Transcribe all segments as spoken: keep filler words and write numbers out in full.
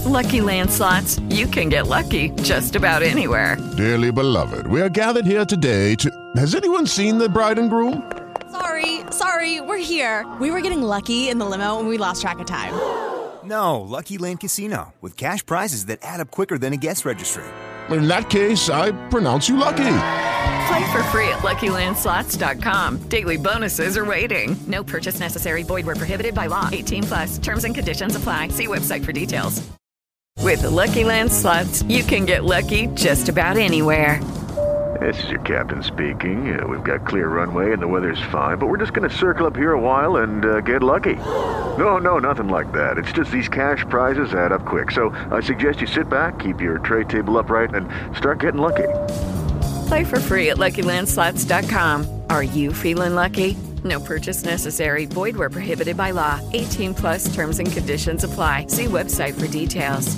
Lucky Land Slots, you can get lucky just about anywhere. Dearly beloved, we are gathered here today to... Has anyone seen the bride and groom? Sorry, sorry, we're here. We were getting lucky in the limo and we lost track of time. No, Lucky Land Casino, with cash prizes that add up quicker than a guest registry. In that case, I pronounce you lucky. Play for free at Lucky Land Slots dot com. Daily bonuses are waiting. No purchase necessary. Void where prohibited by law. eighteen plus. Terms and conditions apply. See website for details. With the Lucky Land Slots, you can get lucky just about anywhere. This is your captain speaking. Uh, we've got clear runway and the weather's fine, but we're just going to circle up here a while and uh, get lucky. No, no, nothing like that. It's just these cash prizes add up quick. So I suggest you sit back, keep your tray table upright, and start getting lucky. Play for free at Lucky Land Slots dot com. Are you feeling lucky? No purchase necessary. Void where prohibited by law. eighteen plus terms and conditions apply. See website for details.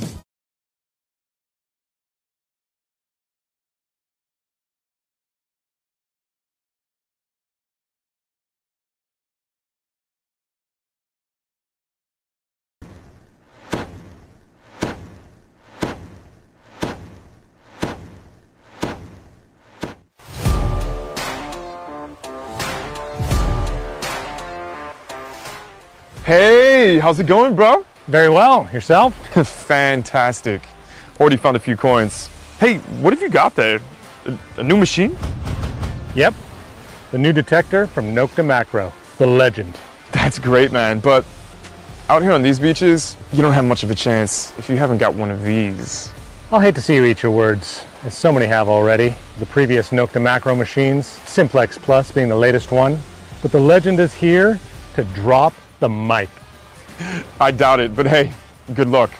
Hey, how's it going, bro? Very well. Yourself? Fantastic. Already found a few coins. Hey, what have you got there? A, a new machine? Yep. The new detector from Nokta Makro, the legend. That's great, man. But out here on these beaches, you don't have much of a chance if you haven't got one of these. I'll hate to see you eat your words, as so many have already. The previous Nokta Makro machines, Simplex Plus being the latest one. But the legend is here to drop the mic. I doubt it, but hey, good luck.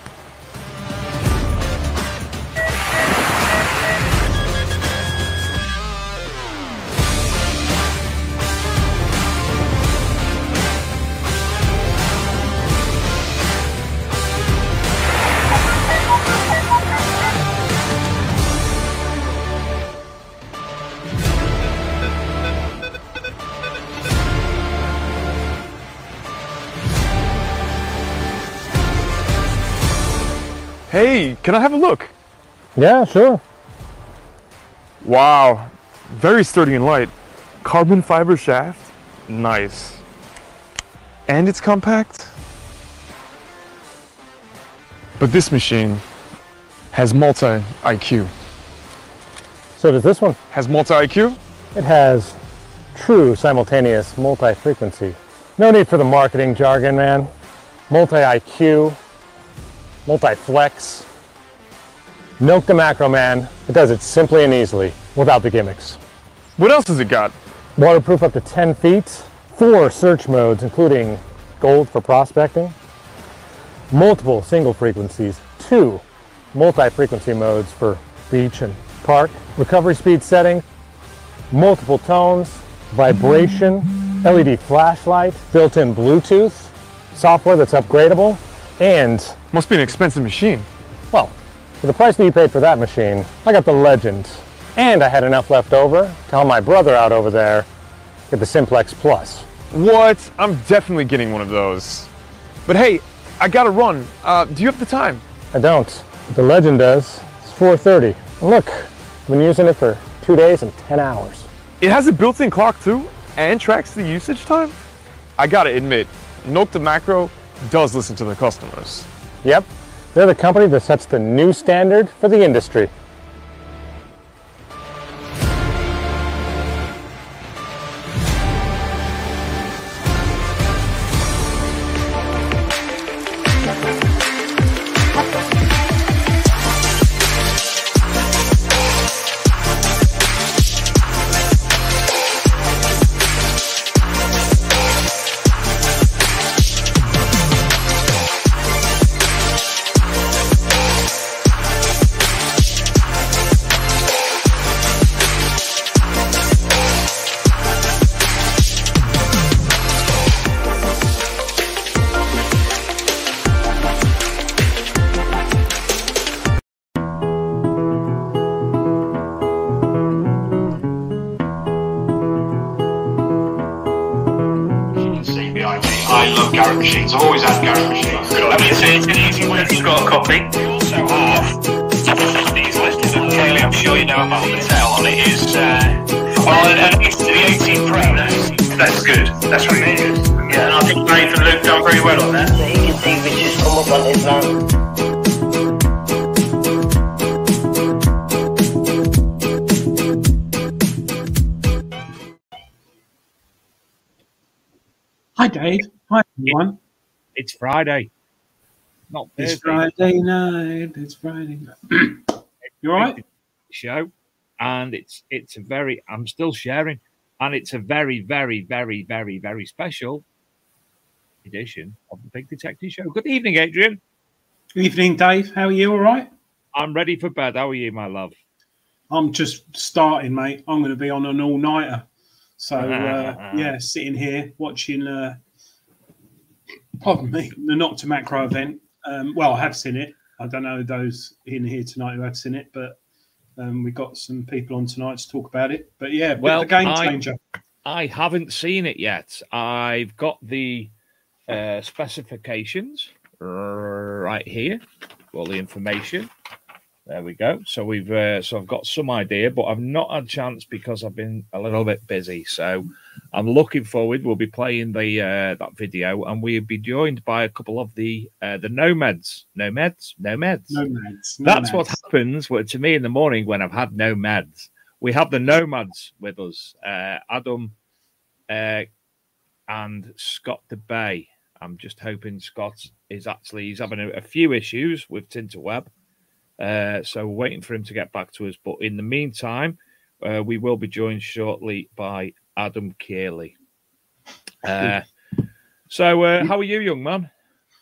Hey, can I have a look? Yeah, sure. Wow, very sturdy and light. Carbon fiber shaft, nice. And it's compact. But this machine has multi-I Q. So does this one. Has multi-I Q? It has true simultaneous multi-frequency. No need for the marketing jargon, man. Multi-I Q. Multi-flex. Nokta Makro, man. It does it simply and easily, without the gimmicks. What else has it got? Waterproof up to ten feet, four search modes, including gold for prospecting, multiple single frequencies, two multi-frequency modes for beach and park, recovery speed setting, multiple tones, vibration, L E D flashlight, built-in Bluetooth, software that's upgradable, and must be an expensive machine. Well, for the price that you paid for that machine, I got the legend. And I had enough left over to help my brother out over there get the Simplex Plus. What? I'm definitely getting one of those. But hey, I gotta run. Uh, do you have the time? I don't. But the legend does. It's four thirty. And look, I've been using it for two days and ten hours. It has a built-in clock too, and tracks the usage time. I gotta admit, Nokta Makro does listen to their customers. Yep, they're the company that sets the new standard for the industry. machines. I've always had garage machines. I mean, so it's an easy way. You've got a copy. We also have these listed. And Kaylee, I'm sure you know about the tell on it is, uh, well, at least the eighteen Pro. That's good. That's what it is. Yeah, and I think Dave and Luke done very well on that. So you can see we just come up on this one. Hi, Dave. Hi, everyone. It's Friday. Not Thursday. It's Friday night. It's Friday night. You all right? Show, and it's it's a very. I'm still sharing, and it's a very, very, very, very, very special edition of the Big Detective Show. Good evening, Adrian. Good evening, Dave. How are you? All right? I'm ready for bed. How are you, my love? I'm just starting, mate. I'm going to be on an all-nighter. So, uh, yeah, sitting here watching, uh, pardon me, the Nocta Macro event. Um, well, I have seen it. I don't know those in here tonight who have seen it, but um, we got some people on tonight to talk about it. But, yeah, well, the game changer. I, I haven't seen it yet. I've got the uh, specifications right here, all the information. There we go. So we've uh, so I've got some idea, but I've not had a chance because I've been a little bit busy. So I'm looking forward. We'll be playing the uh, that video, and we'll be joined by a couple of the uh, the nomads, nomads, nomads. Nomads. That's what happens to me in the morning when I've had no meds. We have the nomads with us, uh, Adam uh, and Scott DeBay. I'm just hoping Scott is actually he's having a, a few issues with Tinterweb. Uh, so we're waiting for him to get back to us. But in the meantime, uh, we will be joined shortly by Adam Kearley. Uh, so uh, how are you, young man?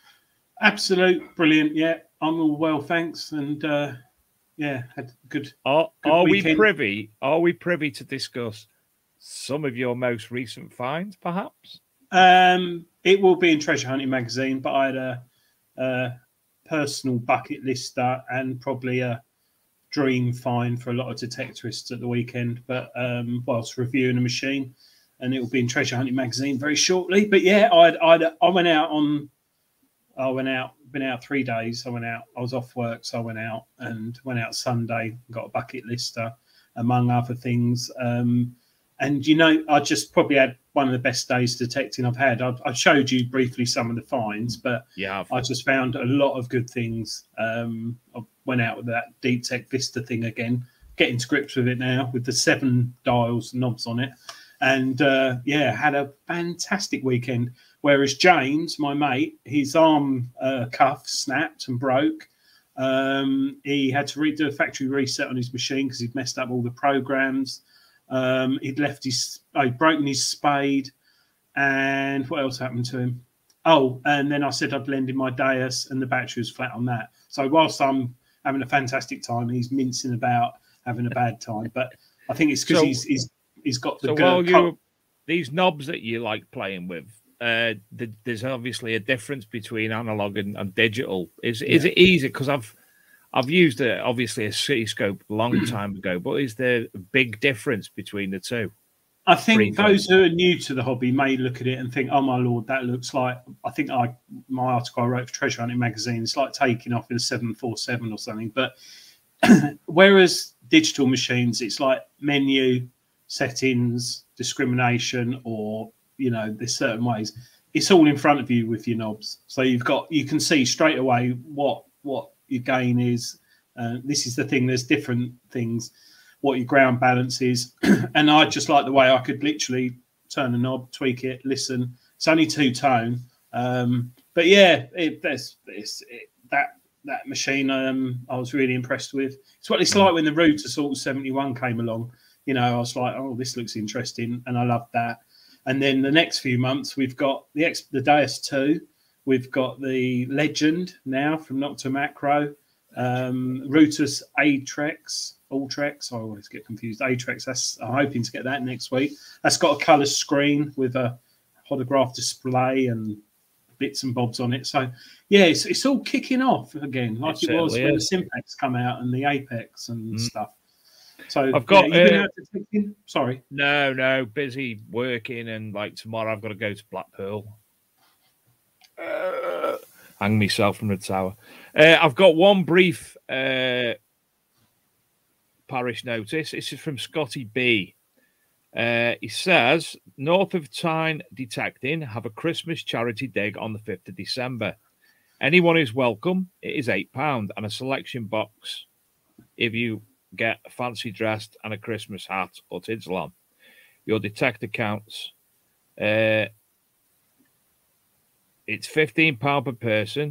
Absolute brilliant. Yeah, I'm all well, thanks. And uh, yeah, had good. Are, good are we weekend. privy? Are we privy to discuss some of your most recent finds, perhaps? Um, it will be in Treasure Hunting magazine, but I had a. Uh, personal bucket lister and probably a dream find for a lot of detectorists at the weekend, but um, whilst reviewing a machine, and it will be in Treasure Hunting magazine very shortly. But yeah, I'd, I'd, I went out on, I went out, been out three days. I went out, I was off work, so I went out and went out Sunday, got a bucket lister, among other things. Um, and, you know, I just probably had one of the best days detecting I've had. I, I showed you briefly some of the finds, but yeah, I just found a lot of good things. Um, I went out with that Deep Tech Vista thing again, getting to grips with it now with the seven dials knobs on it. And, uh, yeah, had a fantastic weekend. Whereas James, my mate, his arm uh, cuff snapped and broke. Um, he had to redo a factory reset on his machine because he'd messed up all the programs. Um, he'd left his, oh, he'd broken his spade, and what else happened to him? Oh, and then I said I'd lend him my Deus, and the battery was flat on that. So whilst I'm having a fantastic time, he's mincing about having a bad time. But I think it's because so, he's he's he's got the. So while you these knobs that you like playing with, uh, the, there's obviously a difference between analog and, and digital. Is is yeah. it easy? Because I've I've used a, obviously a Cityscope a long time ago, but is there a big difference between the two? I think those who are new to the hobby may look at it and think, "Oh my lord, that looks like." I think I my article I wrote for Treasure Hunting magazine. It's like taking off in a seven forty-seven or something. But whereas digital machines, it's like menu settings, discrimination, or you know, there's certain ways. It's all in front of you with your knobs, so you've got you can see straight away what what your gain is. Uh, this is the thing. There's different things. What your ground balance is. And I just like the way I could literally turn a knob, tweak it, listen. It's only two tone. Um, but yeah, it, that's, it's, it, that that machine um, I was really impressed with. It's what it's like when the Root Assault seventy-one came along. You know, I was like, oh, this looks interesting. And I loved that. And then the next few months, we've got the, X, the Deus two. We've got the Legend now from Nocta Macro. Um, Rutus Atrex. Ultrex, I always get confused. Atrex, that's I'm hoping to get that next week. That's got a colour screen with a holograph display and bits and bobs on it. So yeah, it's, it's all kicking off again, like it, it was when is. the Simpex come out and the Apex and mm. stuff. So I've got. Yeah, you been uh, out to take in? Sorry, no, no, busy working, and like tomorrow I've got to go to Blackpool. Uh, hang myself from the tower. Uh, I've got one brief uh, parish notice. This is from Scotty B. Uh, he says, North of Tyne Detecting have a Christmas charity dig on the fifth of December. Anyone is welcome. It is eight pounds and a selection box if you get a fancy dressed and a Christmas hat or tinsel on. Your detector counts. Uh, it's fifteen pounds per person.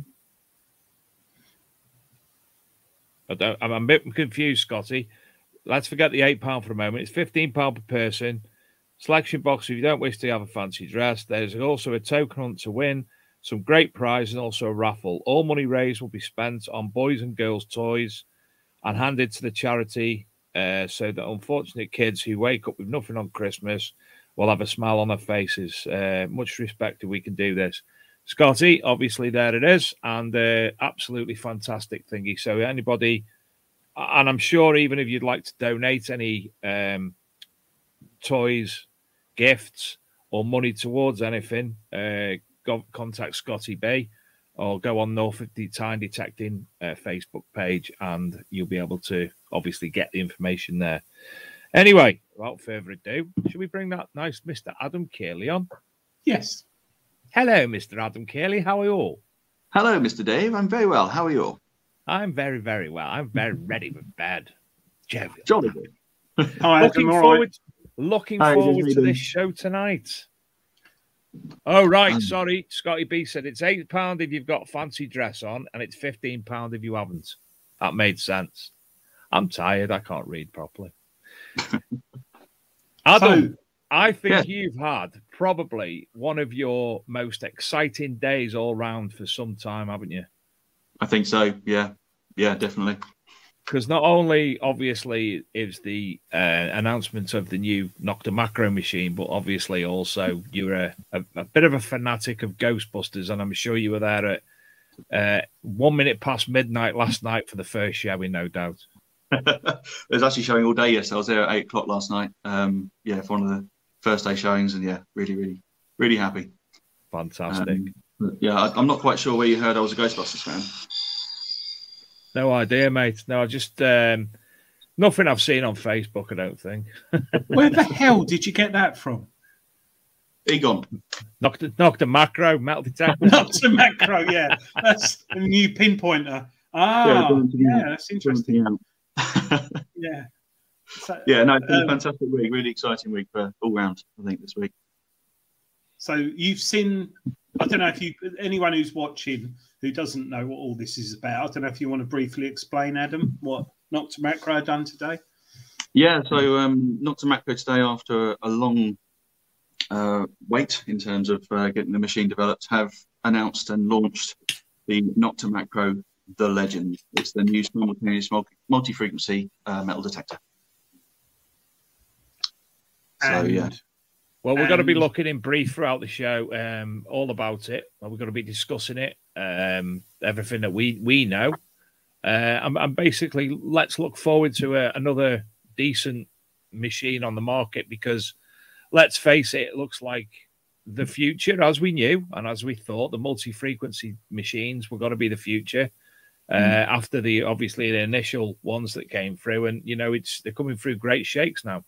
I don't, I'm a bit confused, Scotty. Let's forget the eight pounds for a moment. It's fifteen pounds per person. Selection box if you don't wish to have a fancy dress. There's also a token hunt to win, some great prizes, and also a raffle. All money raised will be spent on boys and girls' toys and handed to the charity uh, so that unfortunate kids who wake up with nothing on Christmas will have a smile on their faces. Uh, much respect if we can do this. Scotty, obviously there it is, and uh, absolutely fantastic thingy. So anybody... And I'm sure even if you'd like to donate any um, toys, gifts, or money towards anything, uh, go, contact Scotty B or go on North of Tyne Detecting uh, Facebook page and you'll be able to obviously get the information there. Anyway, without further ado, should we bring that nice Mister Adam Kearley on? Yes. Hello, Mister Adam Kearley. How are you all? Hello, Mister Dave. I'm very well. How are you all? I'm very, very well. I'm very ready for bed. Jovial. Jolly good. Hi, looking Adam, forward, right. looking Hi, forward Jason, to how you this show tonight. Oh, right. Um, Sorry. Scotty B said it's eight pounds if you've got fancy dress on and it's fifteen pounds if you haven't. That made sense. I'm tired. I can't read properly. Adam, so, I think yeah. you've had probably one of your most exciting days all round for some time, haven't you? I think so. Yeah. Yeah, definitely. Because not only, obviously, is the uh, announcement of the new Nocta Macro machine, but obviously also you're a, a, a bit of a fanatic of Ghostbusters, and I'm sure you were there at uh, one minute past midnight last night for the first showing, no doubt. It was actually showing all day yesterday. I was there at eight o'clock last night. Um, yeah, for one of the first day showings, and yeah, really, really, really happy. Fantastic. Um, yeah, I, I'm not quite sure where you heard I was a Ghostbusters fan. No idea, mate. No, I just um, nothing I've seen on Facebook. I don't think. Where the hell did you get that from? Egon. Nocta, Nocta Macro, metal detector. Nocta Macro, yeah. That's a new pinpointer. Ah, yeah, yeah that's interesting. yeah. So, yeah, no, it's been um, a fantastic week. Really exciting week for all round, I think, this week. So you've seen, I don't know if you, anyone who's watching who doesn't know what all this is about, I don't know if you want to briefly explain, Adam, what Nocta Macro done today? Yeah, so um, Nocta Macro today, after a long uh, wait in terms of uh, getting the machine developed, have announced and launched the Nocta Macro The Legend. It's the new simultaneous multi-frequency uh, metal detector. So, and, yeah. Well, we're and, going to be looking in brief throughout the show, um, all about it. We're going to be discussing it, um, everything that we, we know. Uh, and, and basically, let's look forward to a, another decent machine on the market because, let's face it, it looks like the future, as we knew and as we thought, the multi-frequency machines were going to be the future. Uh, mm. After the obviously the initial ones that came through, and you know it's they're coming through great shakes now.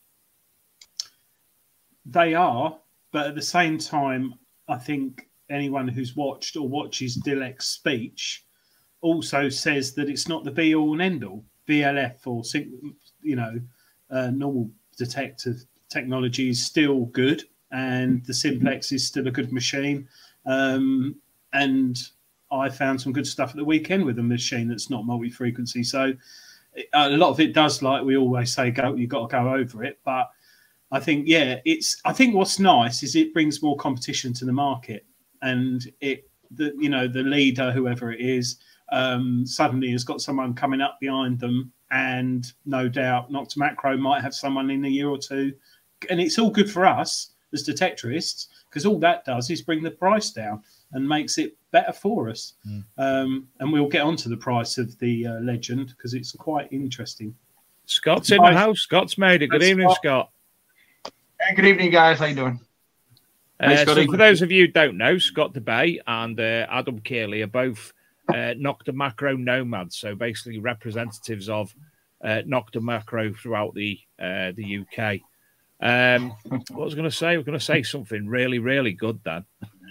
They are, but at the same time, I think anyone who's watched or watches Dilek's speech also says that it's not the be all and end all. V L F or you know uh, normal detector technology is still good, and the Simplex is still a good machine. Um, and I found some good stuff at the weekend with a machine that's not multi-frequency. So a lot of it does, like we always say, go. You've got to go over it. But I think, yeah, it's. I think what's nice is it brings more competition to the market, and it, the you know, the leader, whoever it is, um, suddenly has got someone coming up behind them, and no doubt, Nocta Macro might have someone in a year or two, and it's all good for us as detectorists because all that does is bring the price down and makes it better for us. Mm. Um, and we'll get onto the price of the uh, Legend because it's quite interesting. Scott's in the house. Scott's made it. Good evening, Scott. Hey, good evening, guys. How you doing? Uh, so for those of you who don't know, Scott DeBay and uh, Adam Kearley are both uh, Nocta Macro nomads, so basically representatives of uh, Nocta Macro throughout the uh, the U K. Um, what was I going to say? I was going to say something really, really good, Dan.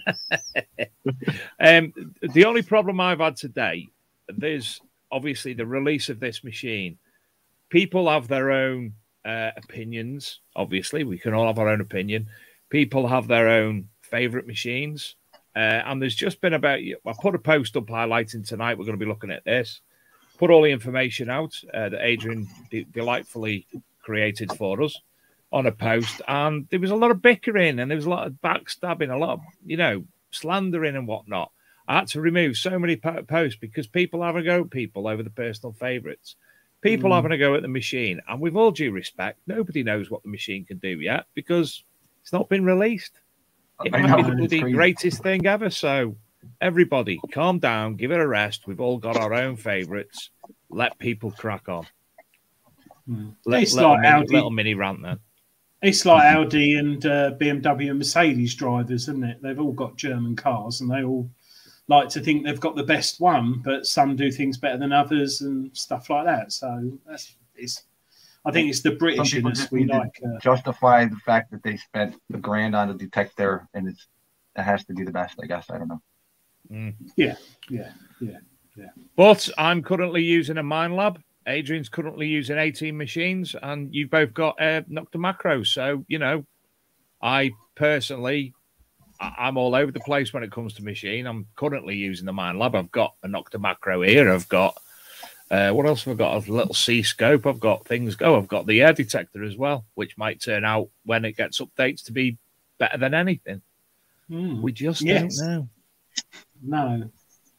um, the only problem I've had today, there's obviously the release of this machine. People have their own uh, opinions. Obviously, we can all have our own opinion. People have their own favorite machines. Uh, and there's just been about, I put a post up highlighting tonight. We're going to be looking at this. Put all the information out uh, that Adrian de- delightfully created for us on a post. And there was a lot of bickering and there was a lot of backstabbing, a lot of, you know, slandering and whatnot. I had to remove so many po- posts because people having a go at people over the personal favorites. People mm. having a go at the machine. And with all due respect, nobody knows what the machine can do yet because it's not been released. It might be the bloody greatest thing ever. So everybody, calm down, give it a rest. We've all got our own favourites. Let people crack on. Mm. Let, it's little, like mini, Audi. little mini rant then. It's like Audi and uh, B M W and Mercedes drivers, isn't it? They've all got German cars and they all like to think they've got the best one, but some do things better than others and stuff like that. So that's it's. I think it's the Britishness we like. Uh, justify the fact that they spent a grand on a detector, and it's it has to be the best. I guess I don't know. Mm. Yeah, yeah, yeah, yeah. But I'm currently using a Minelab. Adrian's currently using eighteen machines, and you've both got uh, Nocta Macros. So you know, I personally, I'm all over the place when it comes to machine. I'm currently using the Minelab. I've got a Nocta Macro here. I've got. Uh, what else have I got? A little C scope. I've got things go. I've got the air detector as well, which might turn out when it gets updates to be better than anything. Mm. We just yes. don't know. No.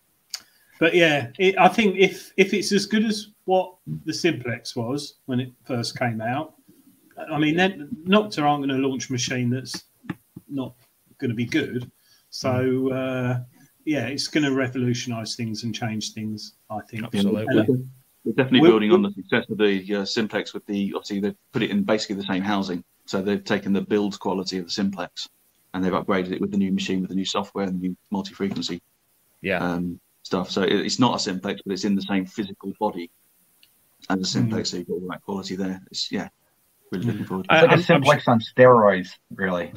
But yeah, it, I think if if it's as good as what the Simplex was when it first came out, I mean, then Nocta aren't going to launch a machine that's not going to be good. So, uh, yeah, it's going to revolutionise things and change things, I think. Absolutely. And, They're definitely we'll, building we'll, on the success of the uh, Simplex with the, obviously they've put it in basically the same housing. So they've taken the build quality of the Simplex and they've upgraded it with the new machine, with the new software and the new multi-frequency yeah. um, stuff. So it, it's not a Simplex, but it's in the same physical body as a Simplex. Mm. So you've got all that quality there. It's, yeah, really looking forward to it. It's like a Simplex on steroids, really.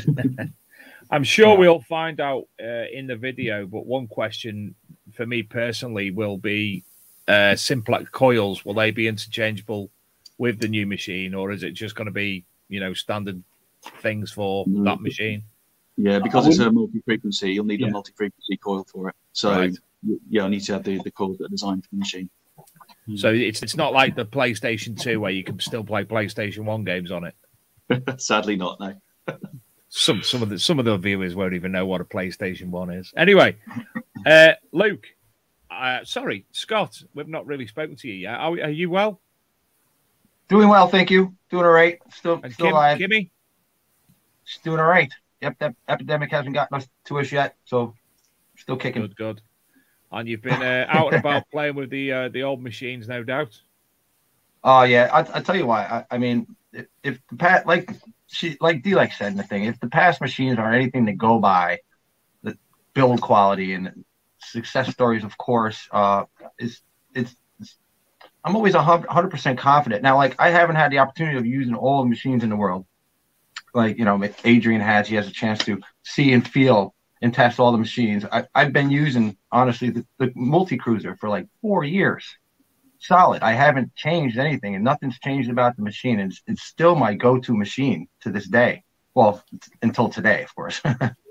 I'm sure yeah. we'll find out uh, in the video, but one question for me personally will be uh, Simplex coils. Will they be interchangeable with the new machine, or is it just going to be, you know, standard things for mm. that machine? Yeah, because it's a multi-frequency, you'll need yeah. a multi-frequency coil for it. So, right. yeah, I need to have the, the coils that are designed for the machine. So it's it's not like the PlayStation two where you can still play PlayStation one games on it. Sadly not, no. Some some of the some of the viewers won't even know what a PlayStation One is. Anyway, uh, Luke, uh, sorry, Scott, we've not really spoken to you yet. Are, are you well? Doing well, thank you. Doing all right. Still, and still Kim, alive. Kimmy, just doing all right. Yep, that epidemic hasn't gotten us to us yet, so still kicking. Good, good. And you've been uh, out and about playing with the uh, the old machines, no doubt. Oh yeah, I I tell you why. I, I mean, if, if the past, like she like D like said in the thing, if the past machines are anything to go by, the build quality and success stories, of course, uh, is it's, it's. I'm always a hundred percent confident. Now, like I haven't had the opportunity of using all the machines in the world, like you know Adrian has. He has a chance to see and feel and test all the machines. I, I've been using honestly the, the multi cruiser for like four years. Solid. I haven't changed anything, and nothing's changed about the machine. It's it's still my go-to machine to this day. Well, until today, of course.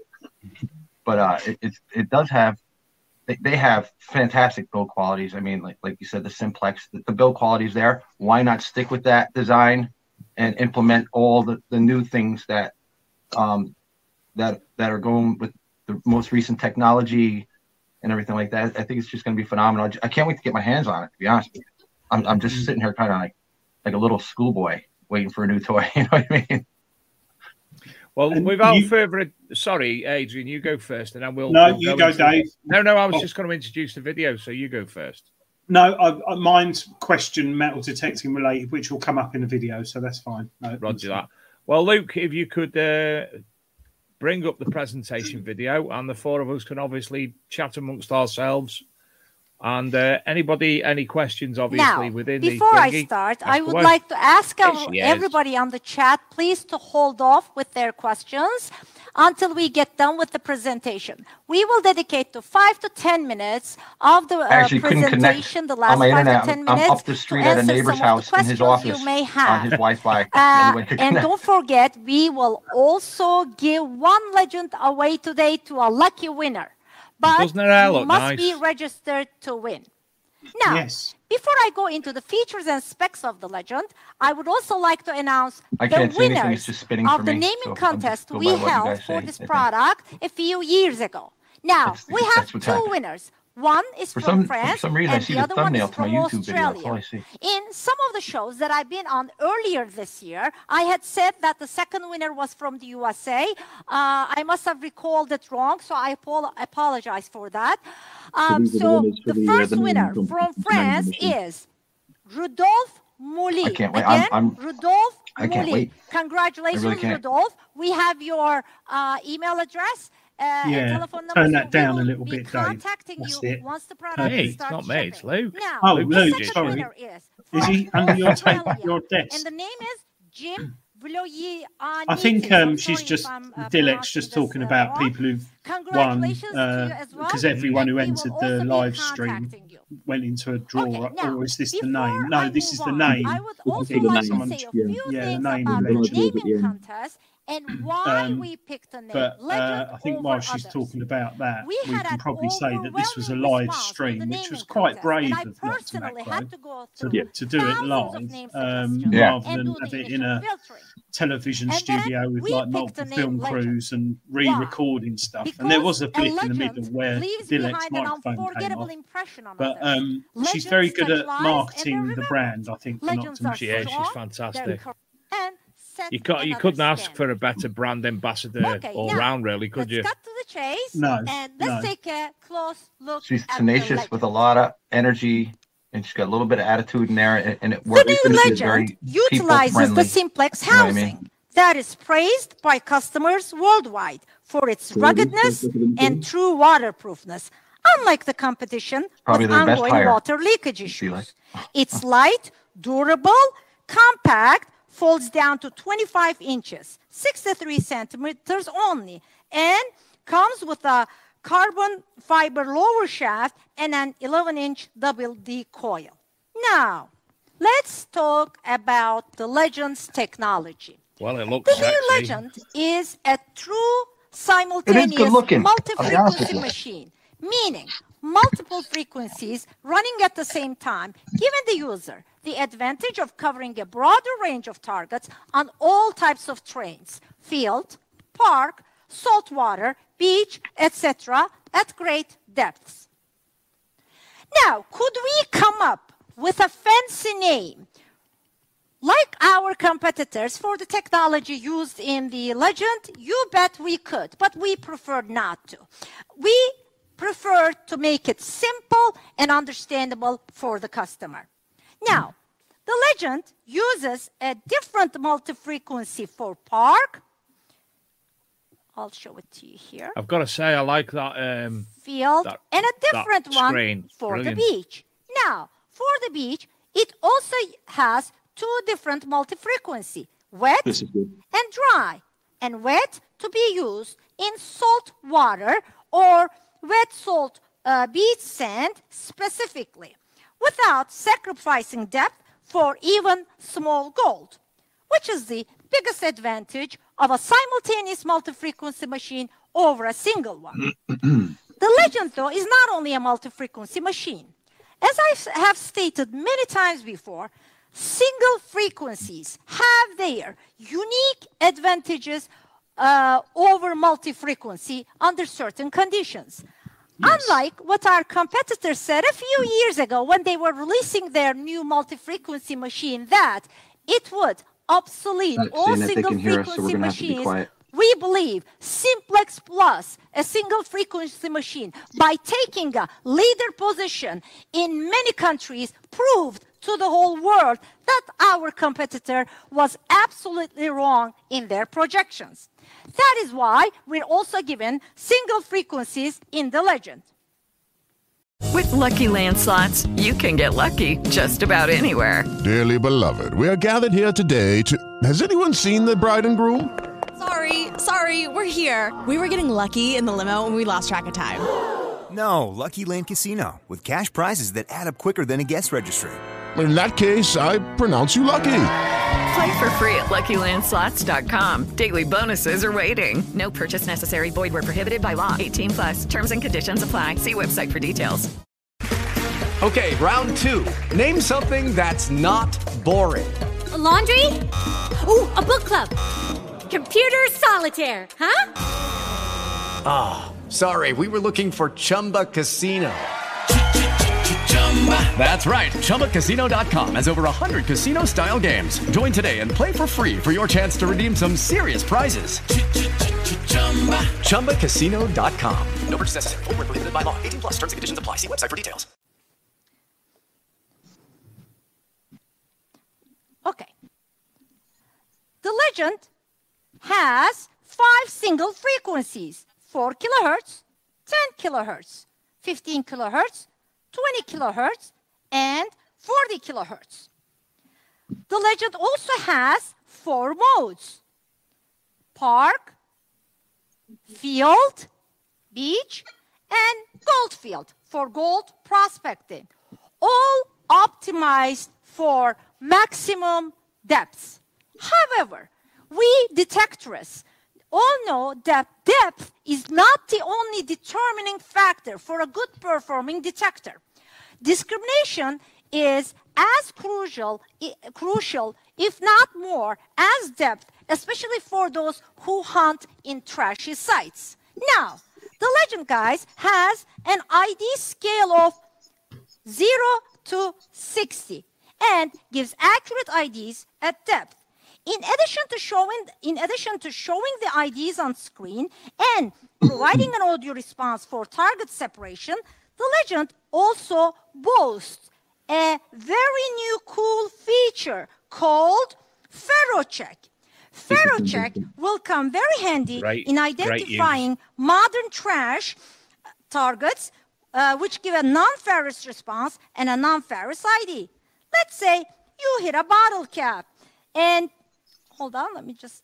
But uh, it it, it does have. They, they have fantastic build qualities. I mean, like like you said, the Simplex, the, the build quality is there. Why not stick with that design and implement all the, the new things that um that that are going with the most recent technology and everything like that? I think it's just going to be phenomenal. I can't wait to get my hands on it, to be honest with you. I'm, I'm just sitting here kind of like, like a little schoolboy waiting for a new toy. You know what I mean? Well, and without you, further sorry, Adrian, you go first, and then we'll. No, we'll you go, go, Dave. No, no, I was oh. just going to introduce the video, so you go first. No, I, I, mine's question metal detecting related, which will come up in the video, so that's fine. No, Roger that. Well, Luke, if you could uh, bring up the presentation video, and the four of us can obviously chat amongst ourselves. And uh, anybody, any questions, obviously, now, within before the I start, I would like to ask Yes, everybody on the chat, please, to hold off with their questions until we get done with the presentation. We will dedicate to five to ten minutes of the uh, Actually, couldn't connect presentation, the last on my five internet. to ten I'm minutes. up the street to at a answer neighbor's some of house the in his questions office you may on have. his Wi-Fi. Uh, Anyway, could and connect. don't forget, we will also give one legend away today to a lucky winner. But Doesn't it all you look must nice? be registered to win. Now, Yes. before I go into the features and specs of the legend, I would also like to announce I the can't see anything, it's winners just spinning of for the me, naming so I'm contest just going we by what you held guys for say, this I think. product a few years ago. Now, That's- we have that's what's two happening. winners. One is For from some, for France, some reason, I and see the the other one is thumbnail to my from YouTube video. That's all I Australia. see. In some of the shows that I've been on earlier this year, I had said that the second winner was from the U S A. Uh, I must have recalled it wrong, so I apo- apologize for that. Um, these are the so winners for the the, uh, first the naming winner competition, from naming France machine. is Rudolph Mouli. I can't wait. I'm- Again, I'm- Rudolph I can't Mouli. wait. Congratulations, I really can't. Rudolph. We have your uh, email address. Uh, and Yeah, telephone number, turn so that we down will a little be bit, Dave. contacting That's you it. once the product Hey, it's starts not me, it's shipping. Luke. Now, Oh, the Luke, second sorry. winner is Is he from under your, ta- Australia, your desk? and the name is Jim Vloyi. I think um, she's just Dilek's just talking about people who've won Congratulations to uh, you as well. because everyone who And we will entered also the be live stream contacting you. went into a draw. Okay, now, or is this the before name? No, I this is move the on, name. I would I also think like to someone- say a yeah, few yeah, the things name about the legend. naming contest and why Um, we picked the name But Legend uh, I think over while she's others. talking about that, We we had can an probably say that this was a overwhelming live response to the stream, which naming was quite contest, brave and I of personally Nocta had Macro to go to, through to do it thousands of live, name um, suggestions Yeah. rather and than do the have it in initial a filtering. television And then studio with we like picked the multiple name film Legend. crews and re-recording stuff. Because And there was a a blip in the legend middle where leaves Dilek's behind an microphone came unforgettable off. impression on But others. um, Legends she's very good touch at lives and they're marketing the remembered. brand, I think, for Legends Nocta are Macro. Yeah, she's strong, fantastic. they're cor- and set You, can't, you another couldn't ask standard. for a better brand ambassador Okay, all now, round, really, could let's you? cut to the chase. No, and let's no. take a close look She's at tenacious the legend. with a lot of energy, and she's got a little bit of attitude in there, and, and it The works. new She's legend very utilizes the people-friendly. simplex You know what I mean? housing that is praised by customers worldwide for its ruggedness and true waterproofness. Unlike the competition Probably with their best ongoing hire. water leakage She issues. like. It's light, durable, compact, folds down to twenty-five inches, sixty-three centimeters only, and comes with a carbon fiber lower shaft and an eleven inch double D coil. Now, let's talk about the Legend's technology. Well, it looks The sexy. new Legend is a true simultaneous good-looking, I'll be honest with multi-frequency you. machine, meaning multiple frequencies running at the same time, giving the user the advantage of covering a broader range of targets on all types of terrains, field, park, saltwater, beach, et cetera, at great depths. Now, could we come up with a fancy name like our competitors for the technology used in the Legend? You bet we could, but we preferred not to. We prefer to make it simple and understandable for the customer. Now, the Legend uses a different multi-frequency for park. I'll show it to you here. I've got to say, I like that. Um, Field that- and a that different one screen. for Brilliant. the beach. Now, for the beach, it also has two different multi-frequency, wet This is good. and dry, and wet to be used in salt water or wet salt uh, beach sand specifically, without sacrificing depth for even small gold, which is the biggest advantage of a simultaneous multi-frequency machine over a single one. The Legend, though, is not only a multi-frequency machine. As I s- have stated many times before, single frequencies have their unique advantages uh, over multi-frequency under certain conditions. Unlike what our competitors said a few years ago when they were releasing their new multi-frequency machine, that it would obsolete Not all saying that they single can hear us, so we're frequency gonna have to be machines. quiet. We believe Simplex Plus, a single frequency machine, by taking a leader position in many countries, proved to the whole world that our competitor was absolutely wrong in their projections. That is why we're also given single frequencies in the legend. With Lucky Land Slots, you can get lucky just about anywhere. Dearly beloved, we are gathered here today to... Has anyone seen the bride and groom? Sorry, sorry, we're here. We were getting lucky in the limo and we lost track of time. No, Lucky Land Casino, with cash prizes that add up quicker than a guest registry. In that case, I pronounce you lucky. Play for free at Lucky Land Slots dot com. Daily bonuses are waiting. No purchase necessary. Void where prohibited by law. eighteen plus. Terms and conditions apply. See website for details. Okay, round two. Name something that's not boring. A laundry? Ooh, a book club. Computer solitaire, huh? Ah, oh, sorry. We were looking for Chumba Casino. That's right. Chumba Casino dot com has over one hundred casino-style games. Join today and play for free for your chance to redeem some serious prizes. Chumba Casino dot com. No purchase necessary. Void where prohibited by law. eighteen plus. Terms and conditions apply. See website for details. Okay. The legend has five single frequencies. four kilohertz, ten kilohertz, fifteen kilohertz, twenty kilohertz, and forty kilohertz. The legend also has four modes: park, field, beach, and gold field for gold prospecting, all optimized for maximum depths. However, we detectorists all know that depth is not the only determining factor for a good performing detector. Discrimination is as crucial, crucial, if not more, as depth, especially for those who hunt in trashy sites. Now, the legend, guys, has an I D scale of zero to sixty and gives accurate I Ds at depth. In addition to showing, in addition to showing the I Ds on screen and providing an audio response for target separation, the legend also boasts a very new cool feature called FerroCheck. FerroCheck will come very handy right, in identifying modern trash targets uh, which give a non-ferrous response and a non-ferrous I D. Let's say you hit a bottle cap and hold on, let me just,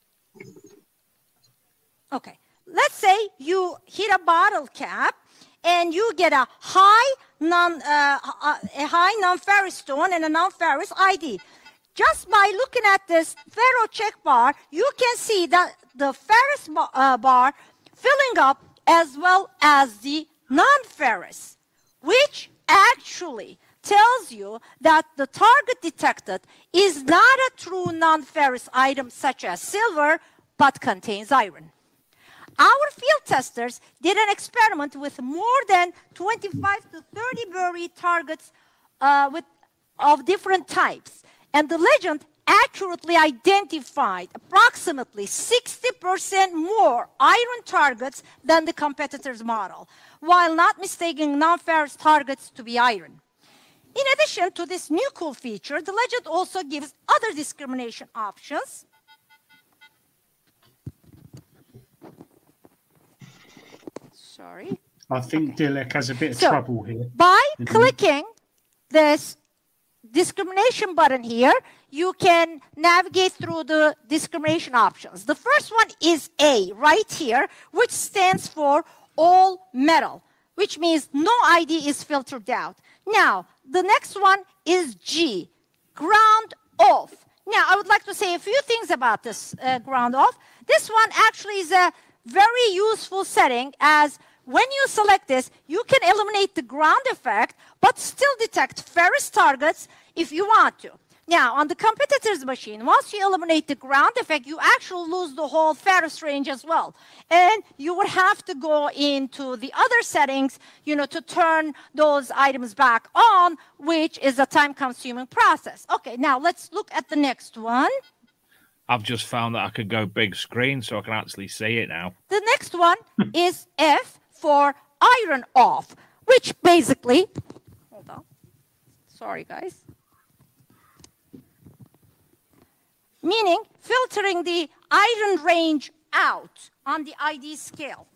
okay. Let's say you hit a bottle cap and you get a high non, uh, a high non-ferrous stone and a non-ferrous I D. Just by looking at this FerroCheck bar, you can see that the ferrous bar, uh, bar filling up as well as the non-ferrous, which actually tells you that the target detected is not a true non-ferrous item such as silver, but contains iron. Our field testers did an experiment with more than twenty-five to thirty buried targets uh, with, of different types, and the legend accurately identified approximately sixty percent more iron targets than the competitor's model, while not mistaking non-ferrous targets to be iron. In addition to this new cool feature, the legend also gives other discrimination options. Sorry. I think Dilek has a bit of So, trouble here. By Mhm. clicking this discrimination button here, you can navigate through the discrimination options. The first one is A, right here, which stands for all metal, which means no I D is filtered out. Now, the next one is G, ground off. Now, I would like to say a few things about this uh, ground off. This one actually is a very useful setting, as when you select this, you can eliminate the ground effect, but still detect ferrous targets if you want to. Now, on the competitor's machine, once you eliminate the ground effect, you actually lose the whole ferrous range as well. And you would have to go into the other settings, you know, to turn those items back on, which is a time-consuming process. Okay, now let's look at the next one. I've just found that I could go big screen so I can actually see it now. The next one is F for iron off, which basically, hold on, sorry guys. meaning filtering the iron range out on the I D scale.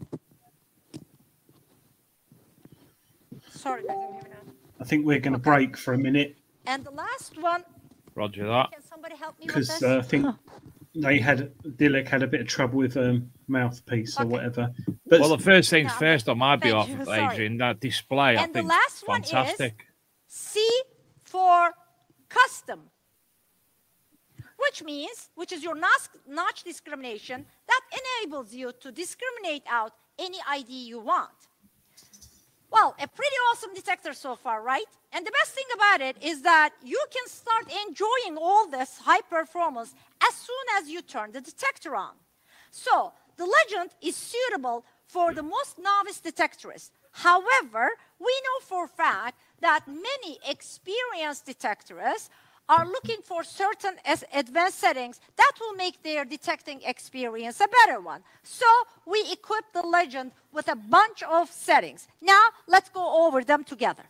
Sorry, guys, I'm here now. I think we're going to okay. break for a minute. And the last one. Roger that. Can somebody help me with this? Because uh, I think they had, Dilek had a bit of trouble with um, mouthpiece okay. or whatever. But well, the first things no, first on my behalf, Adrian, that display, and I think the last fantastic. One is C for custom, which means, which is your notch, notch discrimination that enables you to discriminate out any I D you want. Well, a pretty awesome detector so far, right? And the best thing about it is that you can start enjoying all this high performance as soon as you turn the detector on. So the Legend is suitable for the most novice detectorists. However, we know for a fact that many experienced detectorists are looking for certain advanced settings that will make their detecting experience a better one. So we equip the Legend with a bunch of settings. Now let's go over them together.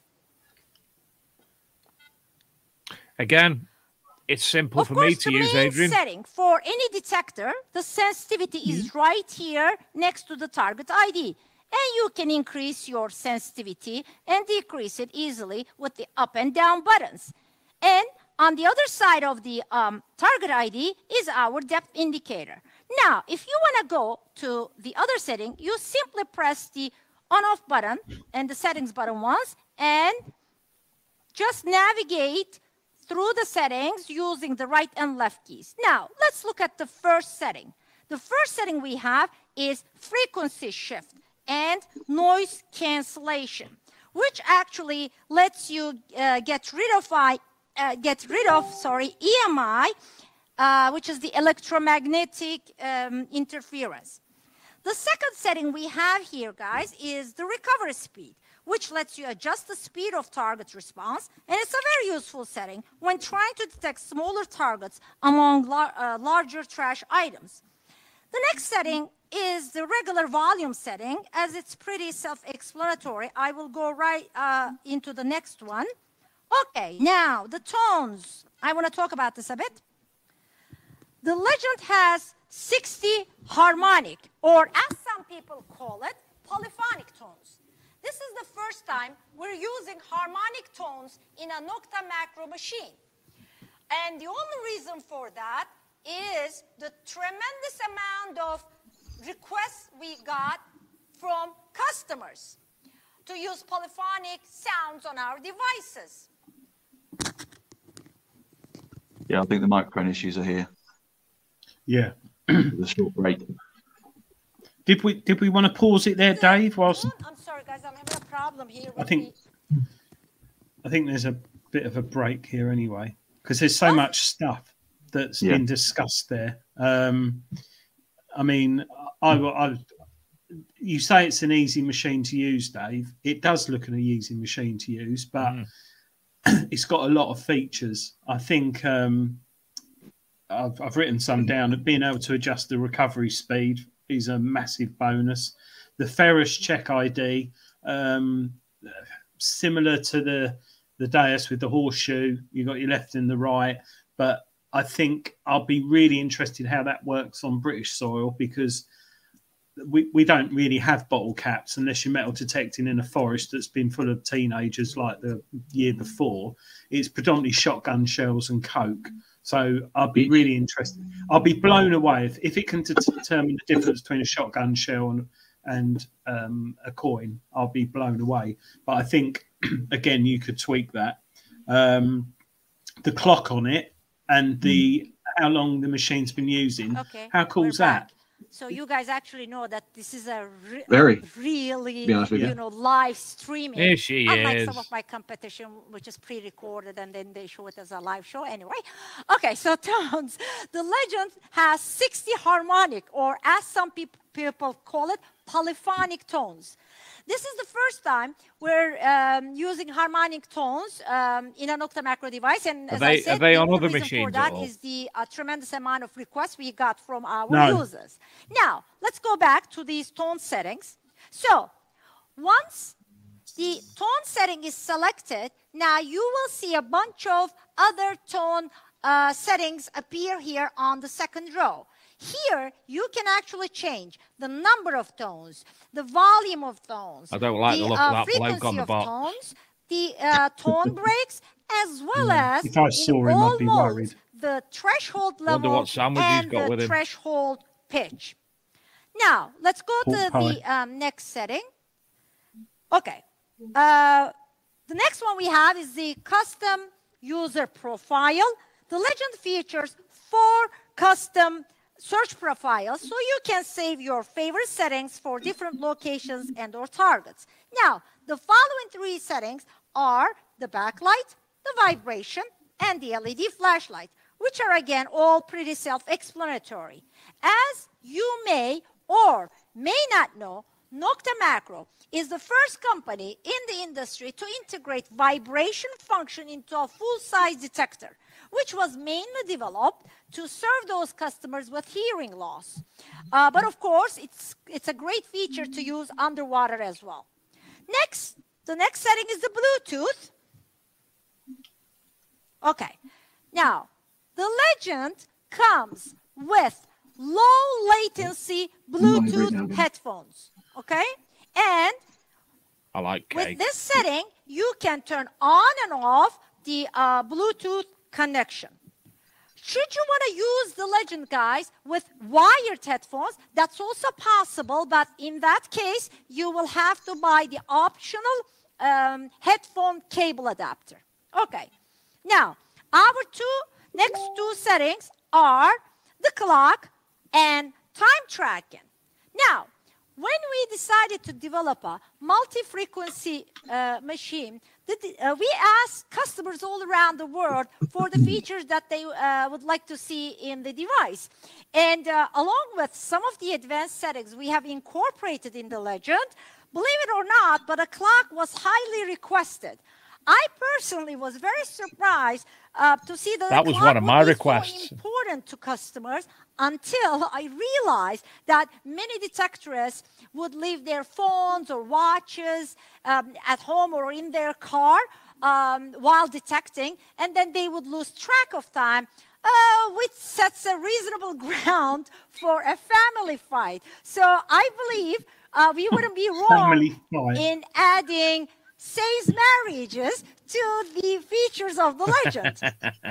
Again, it's simple of for course, me to use, Adrian. Of course, the main setting for any detector, the sensitivity mm-hmm. is right here next to the target I D. And you can increase your sensitivity and decrease it easily with the up and down buttons. And on the other side of the um, target I D is our depth indicator. Now, if you want to go to the other setting, you simply press the on-off button and the settings button once and just navigate through the settings using the right and left keys. Now, let's look at the first setting. The first setting we have is frequency shift and noise cancellation, which actually lets you uh, get rid of I, uh, get rid of sorry E M I, uh, which is the electromagnetic um, interference. The second setting we have here, guys, is the recovery speed, which lets you adjust the speed of target response, and it's a very useful setting when trying to detect smaller targets among lar uh, larger trash items. The next setting is the regular volume setting, as it's pretty self-explanatory. I will go right uh, into the next one. Okay, now the tones. I want to talk about this a bit. The Legend has sixty harmonic, or as some people call it, polyphonic tones. This is the first time we're using harmonic tones in a Nocta Macro machine. And the only reason for that is the tremendous amount of requests we got from customers to use polyphonic sounds on our devices. Yeah, I think the microphone issues are here. Yeah. The short break. Did we did we want to pause it there, Dave? Whilst I'm sorry, guys. I'm having a problem here. I think the... I think there's a bit of a break here anyway, because there's so oh. much stuff that's yeah. been discussed there. Um, I mean, I, I you say it's an easy machine to use, Dave. It does look an easy machine to use, but mm. it's got a lot of features. I think um, I've, I've written some down. Being able to adjust the recovery speed is a massive bonus. The Ferrous check I D, um, similar to the the Deus with the horseshoe, you got your left and the right. But I think I'll be really interested how that works on British soil, because we, we don't really have bottle caps unless you're metal detecting in a forest that's been full of teenagers like the year before. It's predominantly shotgun shells and coke. So I'll be really interested. I'll be blown away if, if it can determine the difference between a shotgun shell and, and um, a coin. I'll be blown away. But I think, again, you could tweak that. Um, the clock on it and the how long the machine's been using. Okay, how cool is that? So you guys actually know that this is a re very really, you. you know, live streaming. Here she Unlike is. some of my competition, which is pre-recorded and then they show it as a live show. Anyway, okay. So tones, the Legend has sixty harmonic, or as some pe people call it, polyphonic tones. This is the first time we're um, using harmonic tones um, in an Nocta Macro device, and are as they, I said, are they the on other reason machines for that or? is the uh, tremendous amount of requests we got from our No. users. Now, let's go back to these tone settings. So, once the tone setting is selected, now you will see a bunch of other tone uh, settings appear here on the second row. Here, you can actually change the number of tones, the volume of tones, I don't like the, the look uh, of that bloke on frequency the of box. tones, the uh, tone breaks, as well as If I saw in him, all I'd be modes, worried. the threshold Wonder level what sandwich he's and got the with him. threshold pitch. Now, let's go Pork to pie. the um, next setting. Okay. Uh, the next one we have is the custom user profile. The Legend features four custom search profiles, so you can save your favorite settings for different locations and or targets. Now, the following three settings are the backlight, the vibration, and the L E D flashlight, which are again all pretty self-explanatory. As you may or may not know, Nokta Makro is the first company in the industry to integrate vibration function into a full-size detector, which was mainly developed to serve those customers with hearing loss. Uh, but of course, it's, it's a great feature to use underwater as well. Next, the next setting is the Bluetooth. Okay, now, the Legend comes with low latency Bluetooth headphones, okay? And I like cake. with this setting, you can turn on and off the uh, Bluetooth connection. Should you want to use the Legend, guys, with wired headphones, that's also possible, but in that case, you will have to buy the optional um, headphone cable adapter. Okay, now, our two next two settings are the clock and time tracking. Now, when we decided to develop a multi-frequency uh, machine, the, uh, we asked customers all around the world for the features that they uh, would like to see in the device. And uh, along with some of the advanced settings we have incorporated in the Legend, believe it or not, but a clock was highly requested. I personally was very surprised uh, to see that That the was clock one of would my be requests. so important to customers until I realized that many detectorists would leave their phones or watches um, at home or in their car um, while detecting, and then they would lose track of time, uh, which sets a reasonable ground for a family fight. So I believe uh, we wouldn't be wrong Family fight. in adding says marriages to the features of the Legend.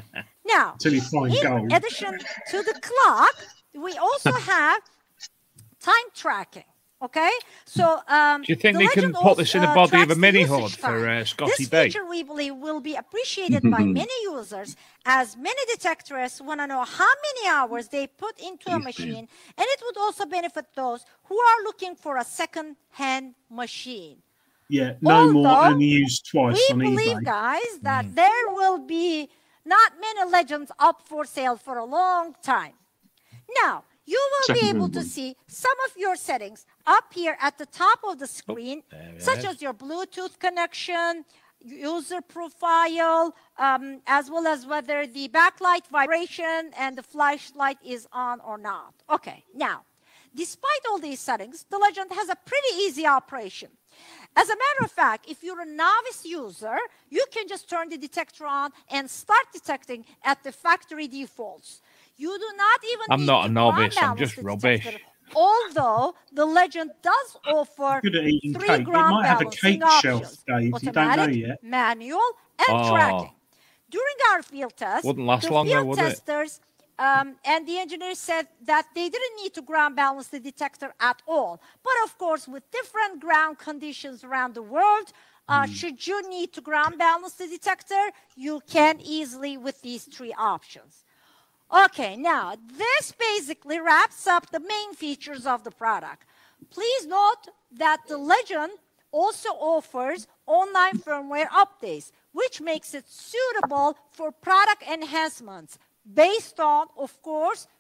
Now, Till you find in gold. addition to the clock, we also have time tracking. Okay, so um, Do you think the they can Legend put this in the also, uh, body of a tracks the mini usage hood for time. uh, Scotty This B? feature, we believe, will be appreciated by many users, as many detectorists want to know how many hours they put into a machine, and it would also benefit those who are looking for a second-hand machine. Yeah, no more Although only used twice We on believe, eBay. guys, that there will be not many Legends up for sale for a long time. Now, you will be able to see some of your settings up here at the top of the screen, such as your Bluetooth connection, user profile, um, as well as whether the backlight vibration and the flashlight is on or not. Okay, now, despite all these settings, the Legend has a pretty easy operation. As a matter of fact, if you're a novice user, you can just turn the detector on and start detecting at the factory defaults. You do not even I'm need not to a novice, I'm ground just balance the rubbish. detector, although the Legend does offer Good at eating three cake. It ground might have a balancing cake shelf, options: Dave. You don't know automatic, yet. manual, and Oh. tracking. During our field test, Wouldn't last the long though, field would it? testers um, and the engineers said that they didn't need to ground balance the detector at all. But of course, with different ground conditions around the world, uh, Hmm. should you need to ground balance the detector, you can easily with these three options. Okay, now this basically wraps up the main features of the product. Please note that the Legend also offers online firmware updates, which makes it suitable for product enhancements based on, of course,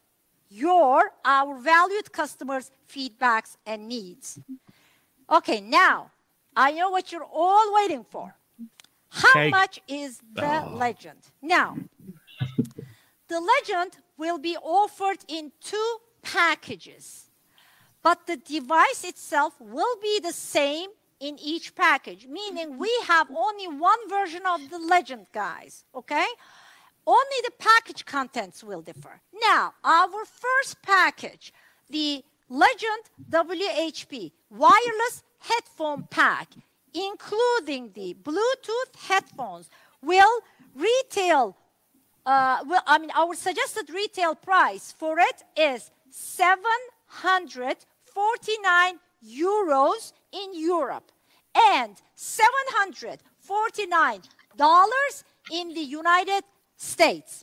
your, our valued customers' feedbacks and needs. Okay, now, I know what you're all waiting for. How Cake. much is the Oh. Legend? Now, the Legend will be offered in two packages, but the device itself will be the same in each package, meaning we have only one version of the Legend, guys, okay? Only the package contents will differ. Now, our first package, the Legend W H P wireless headphone pack, including the Bluetooth headphones, will retail, uh, well, I mean, our suggested retail price for it is seven hundred forty-nine euros in Europe and seven hundred forty-nine dollars in the United States.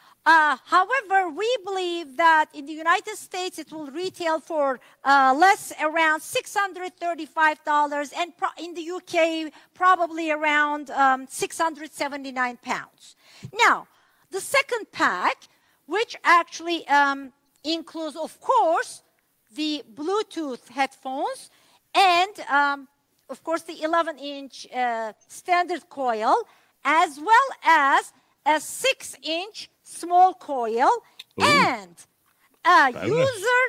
Uh, however, we believe that in the United States it will retail for uh, less, around six hundred thirty-five dollars, and pro in the U K probably around um, six hundred seventy-nine pounds. Now, the second pack, which actually um, includes, of course, the Bluetooth headphones and, um, of course, the eleven inch uh, standard coil, as well as a six inch small coil, Ooh. and a Bonus. user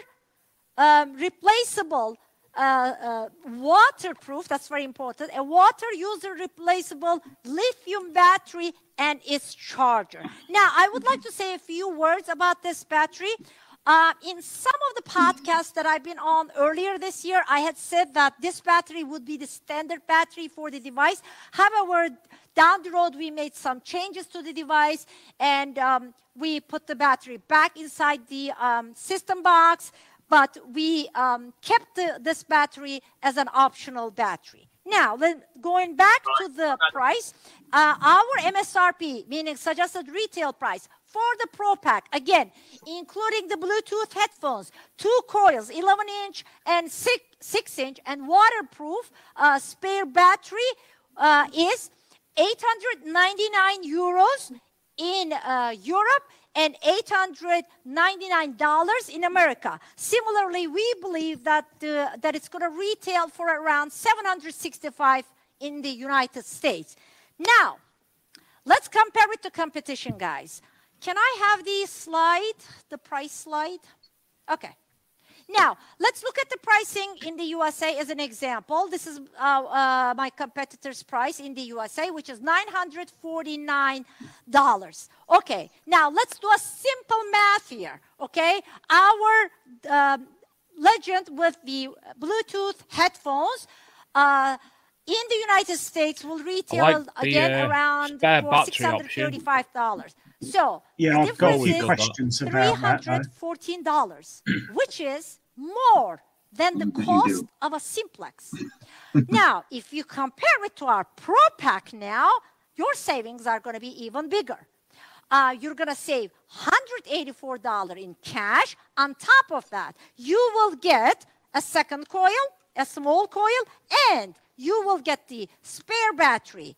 um, replaceable, uh, uh, waterproof, that's very important, a water user replaceable lithium battery and its charger. Now, I would like to say a few words about this battery. Uh, in some of the podcasts that I've been on earlier this year, I had said that this battery would be the standard battery for the device. However, down the road, we made some changes to the device, and um, we put the battery back inside the um, system box, but we um, kept the, this battery as an optional battery. Now, then, going back to the price, uh, our M S R P, meaning suggested retail price, for the Pro Pack, again, including the Bluetooth headphones, two coils, eleven inch and six inch, and waterproof uh, spare battery uh, is eight hundred ninety-nine euros in uh, Europe and eight hundred ninety-nine dollars in America. Similarly, we believe that, uh, that it's going to retail for around seven hundred sixty-five dollars in the United States. Now, let's compare it to competition, guys. Can I have the slide, the price slide? Okay. Now, let's look at the pricing in the U S A as an example. This is uh, uh, my competitor's price in the U S A, which is nine hundred forty-nine dollars. Okay, now let's do a simple math here, okay? Our uh, Legend with the Bluetooth headphones uh, in the United States will retail like the, again uh, around for six hundred thirty-five dollars. So yeah, the I've got a few difference questions is about that. three hundred fourteen dollars, which is more than the cost of a simplex. Now, if you compare it to our Pro Pack now, your savings are going to be even bigger. Uh, you're going to save one hundred eighty-four dollars in cash. On top of that, you will get a second coil, a small coil, and you will get the spare battery,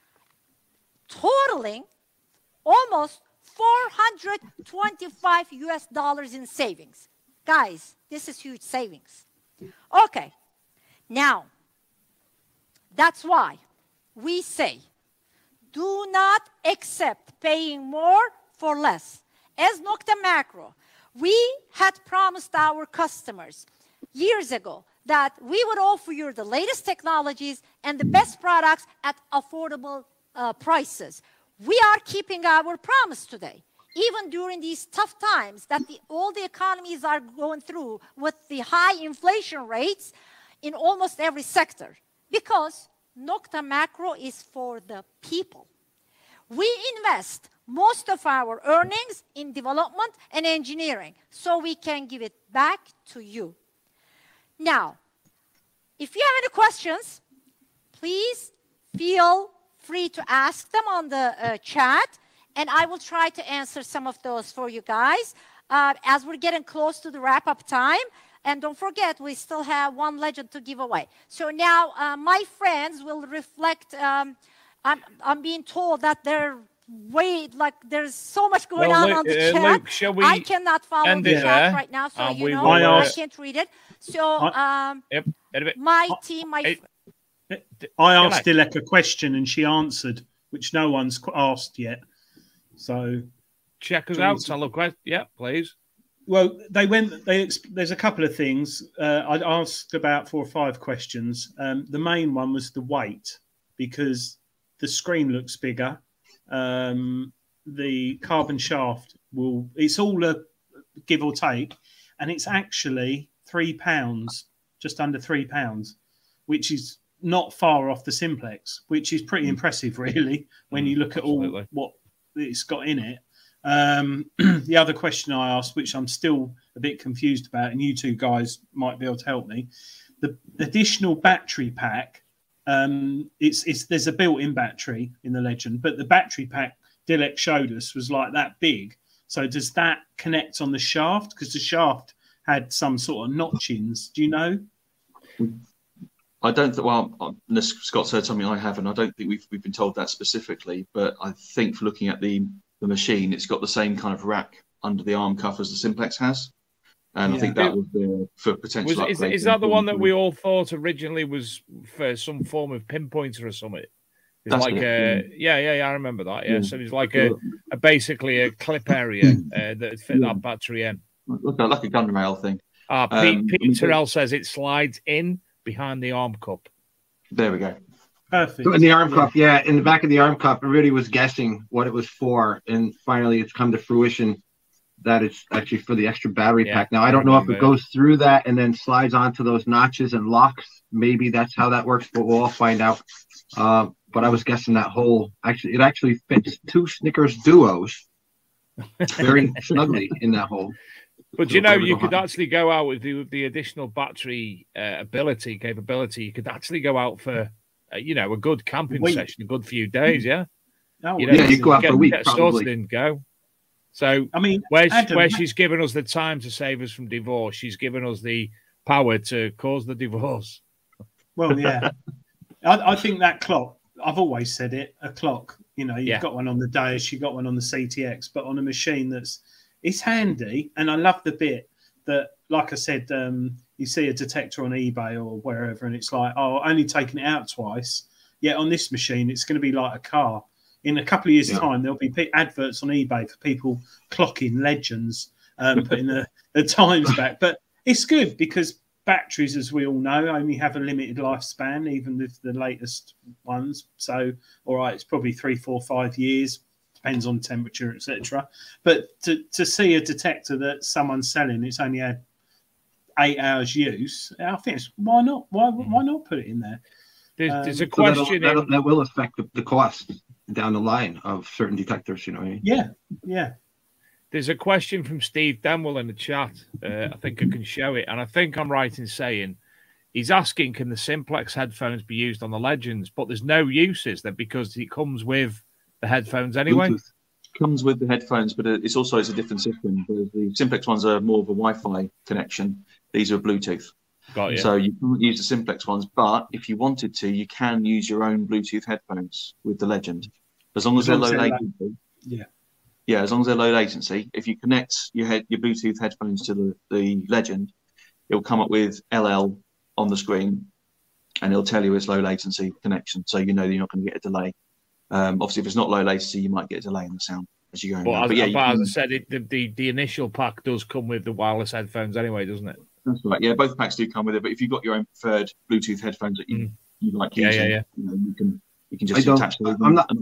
totaling almost four hundred twenty-five U S dollars in savings. Guys, this is huge savings. Okay, now, that's why we say, do not accept paying more for less. As Nokta Makro, we had promised our customers years ago that we would offer you the latest technologies and the best products at affordable uh, prices. We are keeping our promise today, even during these tough times that the, all the economies are going through with the high inflation rates in almost every sector, because Nokta Makro is for the people. We invest most of our earnings in development and engineering so we can give it back to you. Now, if you have any questions, please feel free to ask them on the uh, chat, and I will try to answer some of those for you guys uh, as we're getting close to the wrap-up time. And don't forget, we still have one Legend to give away. So now uh, my friends will reflect. Um, I'm, I'm being told that they're way, like there's so much going well, on Luke, on the uh, chat. Luke, shall we I cannot follow the chat there? right now, so And you we know will, I uh, can't read it. So um, yep, my team, my... It, I asked Dilek a question and she answered, which no one's asked yet. So check us out. Tell a yeah, please. Well, they went. They there's a couple of things. Uh, I asked about four or five questions. Um, the main one was the weight, because the screen looks bigger, um, the carbon shaft will, it's all a give or take, and it's actually three pounds, just under three pounds, which is not far off the Simplex, which is pretty impressive, really, when you look at all what it's got in it. Um, the other question I asked, which I'm still a bit confused about, and you two guys might be able to help me, the additional battery pack, um, it's, it's there's a built-in battery in the Legend, but the battery pack Dilek showed us was like that big. So does that connect on the shaft? Because the shaft had some sort of notchings. Do you know? I don't think, well, unless Scott's heard something I haven't, I don't think we've, we've been told that specifically, but I think for looking at the, the machine, it's got the same kind of rack under the arm cuff as the Simplex has. And yeah. I think that was the, for potential was, is, is that the one that we all thought originally was for some form of pinpointer or something? It's That's like it, a, yeah. yeah, yeah, yeah, I remember that. Yeah, yeah. So it's like a, a basically a clip area uh, that fit yeah. that battery in. Look, like a gun rail thing. Ah, Pete, um, Pete Terrell says it slides in behind the arm cup. There we go. Perfect. So in the arm yeah. cup, yeah, in the back of the arm cup, everybody was guessing what it was for, and finally it's come to fruition that it's actually for the extra battery yeah, pack. Now, I don't know if it goes through that and then slides onto those notches and locks. Maybe that's how that works, but we'll all find out. Uh, but I was guessing that hole, actually, it actually fits two Snickers duos very snugly in that hole. But so you know, you could actually go out with the, with the additional battery uh, ability, capability. You could actually go out for, uh, you know, a good camping week. session, a good few days, yeah? Oh, you know, yeah, you go out get, for a week, get probably. sorted and go. So, I mean, where, Adam, where she's given us the time to save us from divorce, she's given us the power to cause the divorce. Well, yeah. I, I think that clock, I've always said it, a clock, you know, you've yeah. got one on the Dash, you've got one on the C T X, but on a machine that's, it's handy. And I love the bit that, like I said, um, you see a detector on eBay or wherever, and it's like, oh, only taking it out twice. Yet on this machine, it's going to be like a car. In a couple of years' yeah. time, there'll be adverts on eBay for people clocking Legends, um, putting the, the times back. But it's good because batteries, as we all know, only have a limited lifespan, even with the latest ones. So, all right, it's probably three, four, five years. Depends on temperature, et cetera. But to, to see a detector that someone's selling, it's only had eight hours use. I think it's, why not? Why why not put it in there? There's, um, there's a so question that'll, that'll, that will affect the, the cost down the line of certain detectors. You know what I mean? Yeah, yeah. There's a question from Steve Denwell in the chat. Uh, I think I can show it, and I think I'm right in saying he's asking, can the Simplex headphones be used on the Legends? But there's no uses there because it comes with the headphones anyway. Bluetooth comes with the headphones, but it's also it's a different system. The Simplex ones are more of a Wi-Fi connection. These are Bluetooth. Got you. So you can't use the Simplex ones, but if you wanted to, you can use your own Bluetooth headphones with the Legend, as long as, as they're low latency. Like, yeah. Yeah, as long as they're low latency. If you connect your head, your Bluetooth headphones to the, the Legend, it'll come up with L L on the screen, and it'll tell you it's low latency connection, so you know that you're not going to get a delay. Um, obviously, if it's not low latency, you might get a delay in the sound as you go. But, as, but yeah, but as I said, it, the, the the initial pack does come with the wireless headphones anyway, doesn't it? That's right. Yeah, both packs do come with it. But if you've got your own preferred Bluetooth headphones that you, mm. you like yeah, using, yeah, yeah. You, know, you can you can just attach them. I'm not.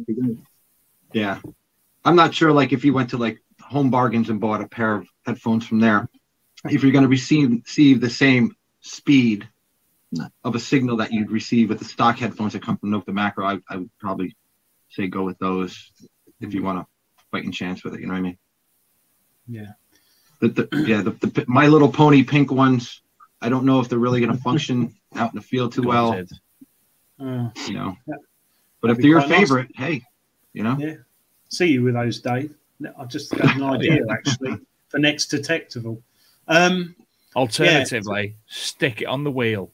Yeah, I'm not sure. Like if you went to like Home Bargains and bought a pair of headphones from there, if you're going to receive receive the same speed no. of a signal that you'd receive with the stock headphones that come from Note the Macro, I, I would probably say go with those if you want to fighting chance with it. You know what I mean? Yeah. The, the, yeah, the, the My Little Pony pink ones, I don't know if they're really going to function out in the field too well. Uh, you know, yeah. But if they're your favorite, nice. Hey, you know. Yeah. See you with those, Dave. I've just got an idea actually for next detectable. Um, Alternatively, yeah. stick it on the wheel.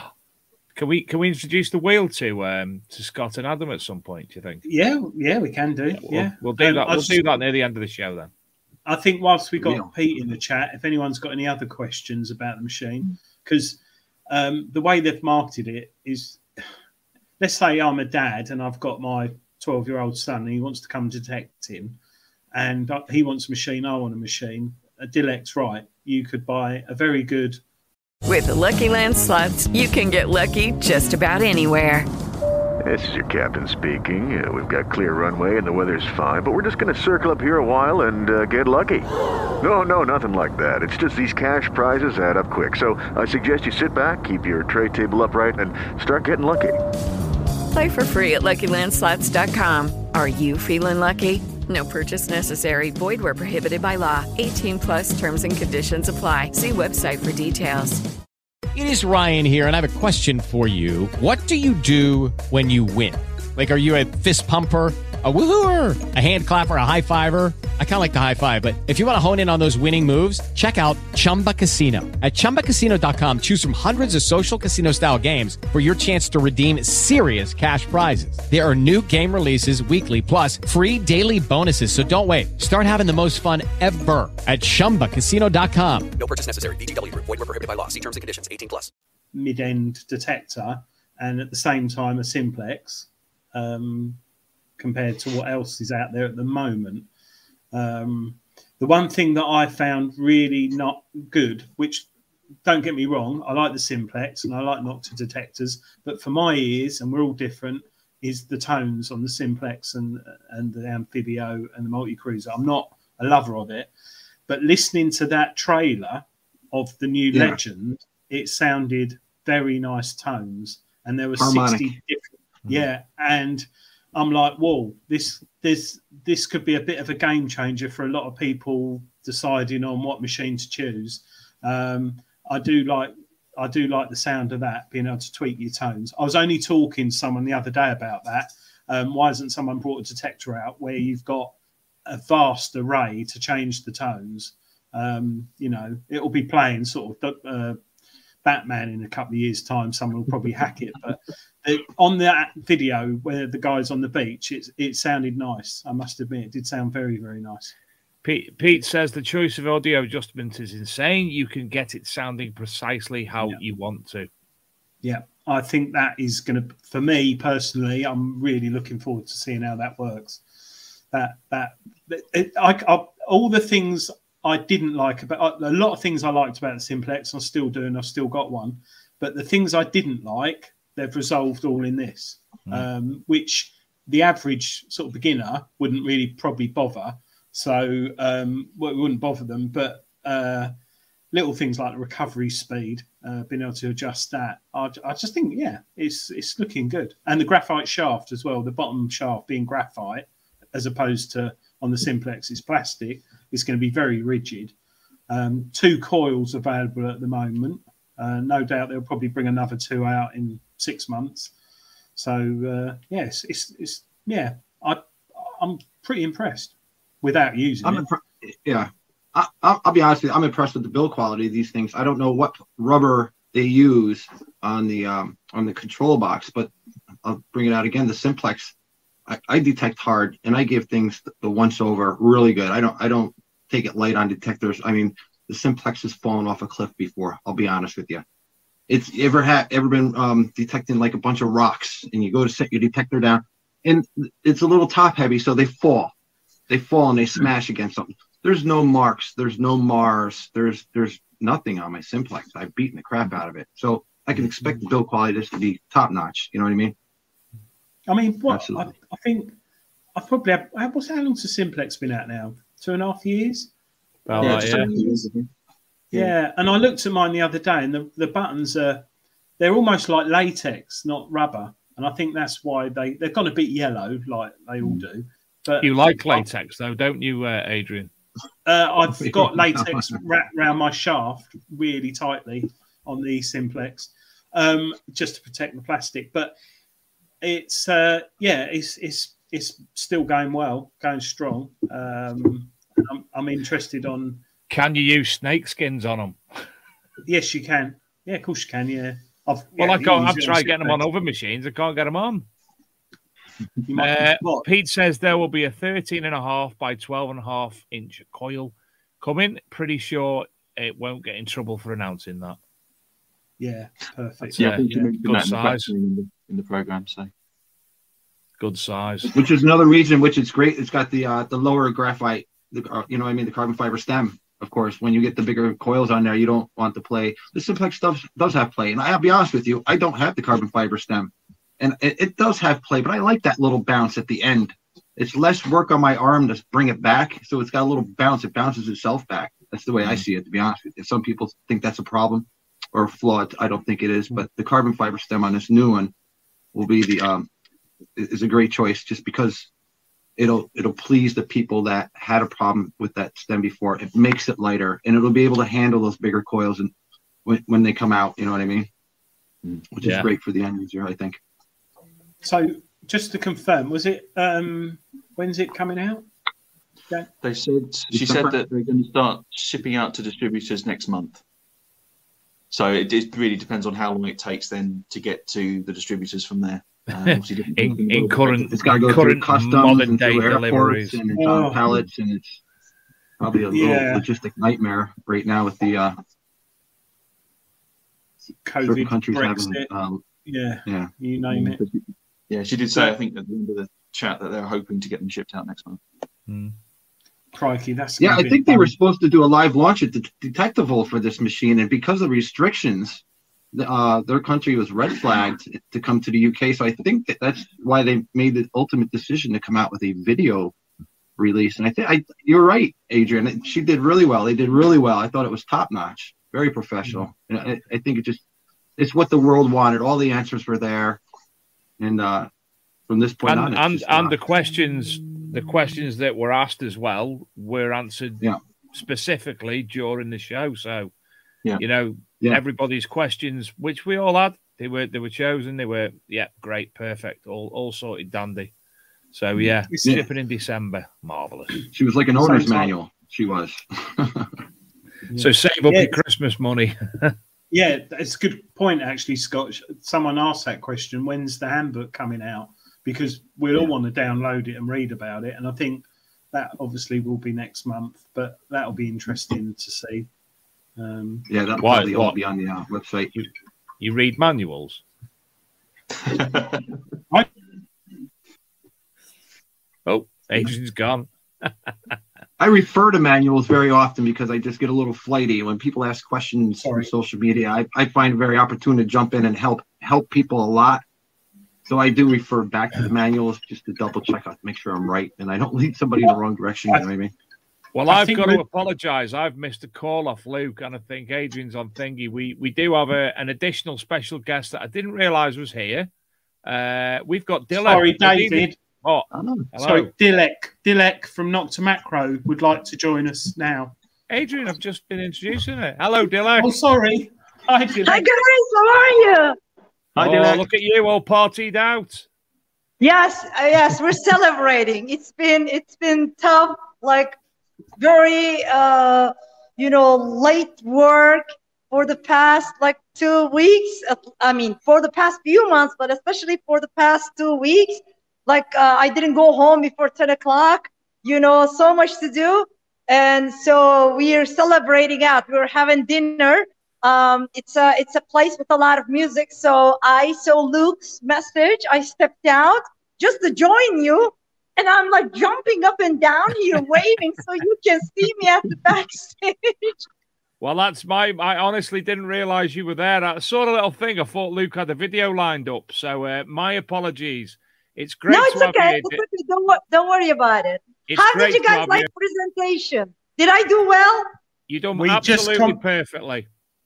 Can we can we introduce the wheel to um, to Scott and Adam at some point? Do you think? Yeah, yeah, we can do. Yeah, we'll, yeah. we'll do um, that. We'll just, do that near the end of the show then. I think whilst we got Real. Pete in the chat, if anyone's got any other questions about the machine, because um, the way they've marketed it is, let's say I'm a dad and I've got my twelve-year-old son and he wants to come detect him, and he wants a machine, I want a machine. A Dilek's right. You could buy a very good. With the Lucky Land Slots, you can get lucky just about anywhere. This is your captain speaking. Uh, we've got clear runway and the weather's fine, but we're just going to circle up here a while and uh, get lucky. No, no, nothing like that. It's just these cash prizes add up quick. So I suggest you sit back, keep your tray table upright, and start getting lucky. Play for free at Lucky Land Slots dot com. Are you feeling lucky? No purchase necessary. Void where prohibited by law. eighteen plus terms and conditions apply. See website for details. It is Ryan here, and I have a question for you. What do you do when you win? Like, are you a fist pumper, a woohooer, a hand clapper, a high fiver? I kind of like the high five, but if you want to hone in on those winning moves, check out Chumba Casino. At Chumba Casino dot com, choose from hundreds of social casino-style games for your chance to redeem serious cash prizes. There are new game releases weekly, plus free daily bonuses, so don't wait. Start having the most fun ever at Chumba Casino dot com. No purchase necessary. V G W. Void where prohibited by law. See terms and conditions. eighteen plus. Mid-end detector, and at the same time a simplex, um, compared to what else is out there at the moment. Um, the one thing that I found really not good, which, don't get me wrong, I like the simplex and I like Nocta detectors, but for my ears, and we're all different, is the tones on the simplex and and the Amphibio and the multi-cruiser. I'm not a lover of it, but listening to that trailer of the new Yeah. Legend, it sounded very nice tones, and there were Harmonic. sixty different, yeah, and I'm like, whoa, this this this could be a bit of a game changer for a lot of people deciding on what machine to choose. Um, I do like I do like the sound of that, being able to tweak your tones. I was only talking to someone the other day about that. Um, why hasn't someone brought a detector out where you've got a vast array to change the tones? Um, you know, it will be playing sort of uh, Batman in a couple of years' time. Someone will probably hack it, but the, on that video where the guy's on the beach, it it sounded nice. I must admit, it did sound very, very nice. Pete, Pete says the choice of audio adjustment is insane. You can get it sounding precisely how Yeah. you want to. Yeah, I think that is going to, for me personally, I'm really looking forward to seeing how that works. That that it, I, I, all the things I didn't like about a lot of things I liked about the simplex, I still do, and I've still got one. But the things I didn't like, they've resolved all in this, mm. um, which the average sort of beginner wouldn't really probably bother. So um, well, it wouldn't bother them. But uh, little things like the recovery speed, uh, being able to adjust that, I, I just think, yeah, it's it's looking good. And the graphite shaft as well, the bottom shaft being graphite, as opposed to on the simplex is plastic, is going to be very rigid. Um, two coils available at the moment. Uh, no doubt they'll probably bring another two out in six months. So uh, yes, it's it's yeah, I I'm pretty impressed without using I'm it. impre- yeah, I, I'll, I'll be honest with you. I'm impressed with the build quality of these things. I don't know what rubber they use on the um, on the control box, but I'll bring it out again. The simplex, I, I detect hard, and I give things the once over really good. I don't I don't take it light on detectors. I mean, the simplex has fallen off a cliff before. I'll be honest with you. It's ever had ever been um, detecting like a bunch of rocks, and you go to set your detector down, and it's a little top heavy, so they fall, they fall and they smash against something. There's no marks, there's no Mars, there's there's nothing on my simplex. I've beaten the crap out of it, so I can expect the build quality of this to be top notch. You know what I mean? I mean, what I, I think I've probably had, what's how long's the simplex been out now? Two and a half years. Well, yeah, uh, just yeah. over years, I think. Yeah, and I looked at mine the other day, and the, the buttons are they're almost like latex, not rubber. And I think that's why they they're going to be yellow, like they all do. But You like latex, though, don't you, uh, Adrian? Uh, I've got latex wrapped around my shaft really tightly on the simplex, um, just to protect the plastic. But it's uh, yeah, it's it's it's still going well, going strong. Um, I'm, I'm interested on. Can you use snake skins on them? Yes, you can. Yeah, of course you can. Yeah. I've, Well, yeah, I can't. I've use it tried getting them on simplex. other machines. I can't get them on. You might- Uh, what? Pete says there will be a thirteen and a half by twelve and a half inch coil coming. Pretty sure it won't get in trouble for announcing that. Yeah, perfect. That's, Yeah, uh, I think you yeah, mentioned good that in the, size. in the in the program. So Good size. Which is another reason which it's great. It's got the uh, the lower graphite, the, uh, you know what I mean, the carbon fiber stem. Of course, when you get the bigger coils on there, you don't want to play. The simplex stuff does have play, and I'll be honest with you, I don't have the carbon fiber stem. and it, it does have play, but I like that little bounce at the end. It's less work on my arm to bring it back, so it's got a little bounce. It bounces itself back. That's the way I see it, to be honest with you. Some people think that's a problem or a flaw. I don't think it is, but the carbon fiber stem on this new one will be the um is a great choice, just because it'll it'll please the people that had a problem with that stem before. It makes it lighter, and it'll be able to handle those bigger coils and when, when they come out. You know what I mean? Which Yeah. is great for the end user, I think. So just to confirm, was it um when's it coming out? Yeah. They said she said that they're going to start shipping out to distributors next month. So it, it really depends on how long it takes then to get to the distributors from there. Um, obviously different in, things in go- current, It's got to go current through customs modern and day through airports, deliveries. and it's on Oh. pallets, and it's probably a little Yeah. logistic nightmare right now with the uh, certain COVID, countries Brexit, having. Um, yeah, yeah, you name it. Yeah, she did say, I think, at the end of the chat that they're hoping to get them shipped out next month. Crikey, that's Yeah, gonna I be think they fun. were supposed to do a live launch at the Detectival for this machine, and because of restrictions, the, uh, their country was red flagged to come to the U K. So I think that that's why they made the ultimate decision to come out with a video release. And I think I, you're right, Adrian. She did really well. They did really well. I thought it was top notch, very professional. And I, I think it just it's what the world wanted. All the answers were there, and uh, from this point And on, it's and, just, and uh, the questions the questions that were asked as well were answered Yeah. specifically during the show. So Yeah. you know, Yeah. everybody's questions, which we all had, they were they were chosen. They were yeah, great, perfect, all all sorted, dandy. So yeah, It's- shipping in December, marvelous. she was like an owner's Sounds like- manual. She was. So save up Yeah. your Christmas money. Yeah, it's a good point, actually, Scott. Someone asked that question, when's the handbook coming out? Because we'll all want to download it and read about it. And I think that obviously will be next month, but that'll be interesting to see. Um, Yeah, that'll Why- probably all what? be on the uh, website. You read manuals. I- Oh, Adrian's gone. I refer to manuals very often because I just get a little flighty when people ask questions Sorry. on social media. I, I find it very opportune to jump in and help help people a lot. So I do refer back to the manuals just to double check out, make sure I'm right, and I don't lead somebody in the wrong direction. You know what I mean? Well, I I've think got to we- apologise. I've missed a call off Luke, and I think Adrian's on thingy. We we do have a, an additional special guest that I didn't realise was here. Uh, we've got Dylan. Sorry, Good evening. David. Oh, Oh, hello. Sorry, Dilek. Dilek from Nocta Macro would like to join us now. Adrian, I've just been introducing her. Hello, Dylan. Oh, sorry. Hi, Dilek. Hi guys, how are you? Hi, oh, Dylan. look at you, all partied out. Yes, uh, yes, we're celebrating. It's been it's been tough, like very uh you know late work for the past like two weeks. Uh, I mean, for the past few months, but especially for the past two weeks. Like uh, I didn't go home before ten o'clock. You know, so much to do, and so we are celebrating out. We're having dinner. Um, it's a it's a place with a lot of music. So I saw Luke's message. I stepped out just to join you, and I'm like jumping up and down here, waving so you can see me at the backstage. Well, that's my. I honestly didn't realise you were there. I saw the little thing. I thought Luke had a video lined up. So uh, my apologies. It's great No, to it's have okay. you. It's okay. Don't wor- don't worry about it. It's How great did you to guys have like you. the presentation? Did I do well? You done We just absolutely com- perfectly.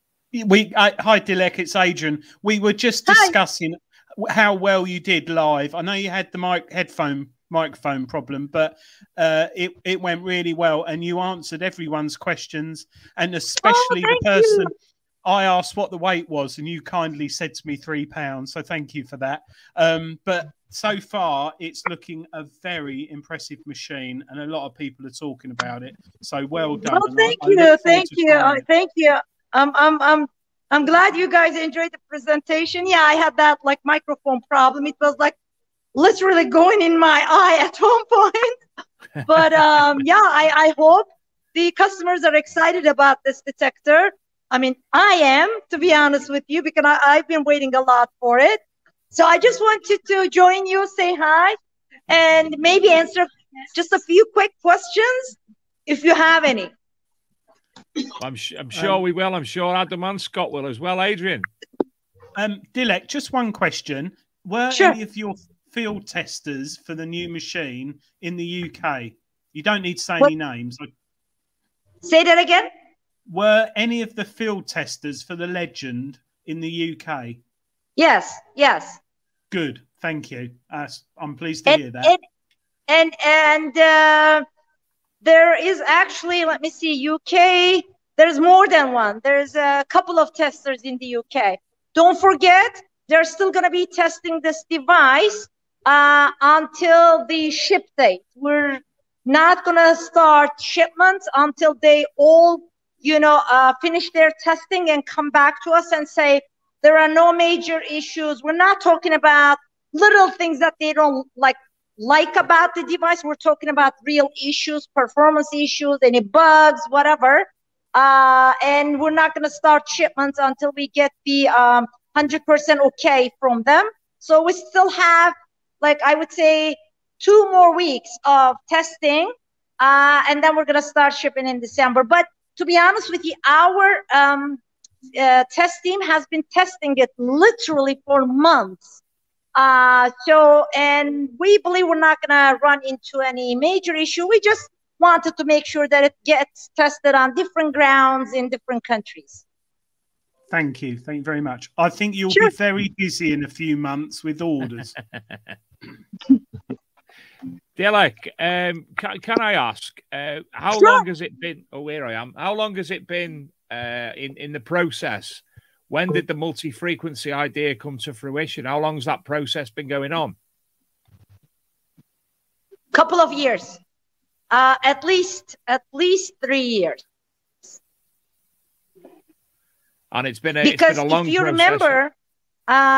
We uh, hi Dilek, it's Adrian. We were just Hi. discussing how well you did live. I know you had the mic headphone microphone problem, but uh, it it went really well, and you answered everyone's questions, and especially the thank person you. I asked what the weight was, and you kindly said to me three pounds. So thank you for that. Um, but so far, it's looking a very impressive machine, and a lot of people are talking about it. So well done. Oh, and I- thank I you, look forward thank to you, trying uh, it. thank you. Um, I'm, I'm, I'm glad you guys enjoyed the presentation. Yeah, I had that like microphone problem. It was like literally going in my eye at one point. But um, yeah, I, I hope the customers are excited about this detector. I mean, I am, to be honest with you, because I, I've been waiting a lot for it. So I just wanted to join you, say hi, and maybe answer just a few quick questions if you have any. I'm, sh- I'm sure we will. I'm sure Adam and Scott will as well. Adrian. Um, Dilek, just one question. Were Sure. any of your field testers for the new machine in the U K? You don't need to say What? any names. Say that again. Were any of the field testers for the Legend in the U K? Yes, yes. Good, thank you. Uh, I'm pleased to And hear that. and and, and uh, there is actually, let me see, U K. There's more than one. There's a couple of testers in the U K. Don't forget, they're still going to be testing this device uh, until the ship date. We're not going to start shipments until they all, you know, uh, finish their testing and come back to us and say there are no major issues. We're not talking about little things that they don't like like about the device. We're talking about real issues, performance issues, any bugs, whatever. Uh, and we're not going to start shipments until we get the um, one hundred percent okay from them. So we still have, like, I would say, two more weeks of testing, uh, and then we're going to start shipping in December. But to be honest with you, our um, uh, test team has been testing it literally for months. Uh, so, and we believe we're not going to run into any major issue. We just wanted to make sure that it gets tested on different grounds in different countries. Thank you. Thank you very much. I think you'll Sure. be very busy in a few months with orders. Dilek, um, can, can I ask, uh, how Sure. long has it been? Oh, here I am. How long has it been uh, in, in the process? When did the multi-frequency idea come to fruition? How long has that process been going on? Couple of years, uh, at least at least three years. And it's been a, Because it's been a long if you process. remember, uh,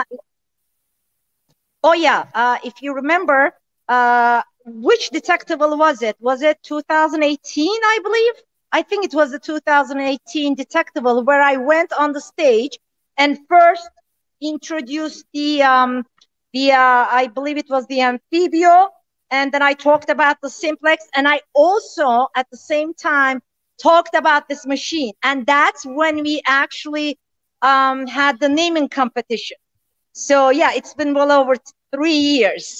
oh yeah, uh, if you remember, uh, which detectable was it? Was it two thousand eighteen, I believe? I think it was the two thousand eighteen detectable where I went on the stage and first introduced the, um, the uh, I believe it was the Amphibio, and then I talked about the Simplex, and I also, at the same time, talked about this machine. And that's when we actually um, had the naming competition. So, yeah, it's been well over three years.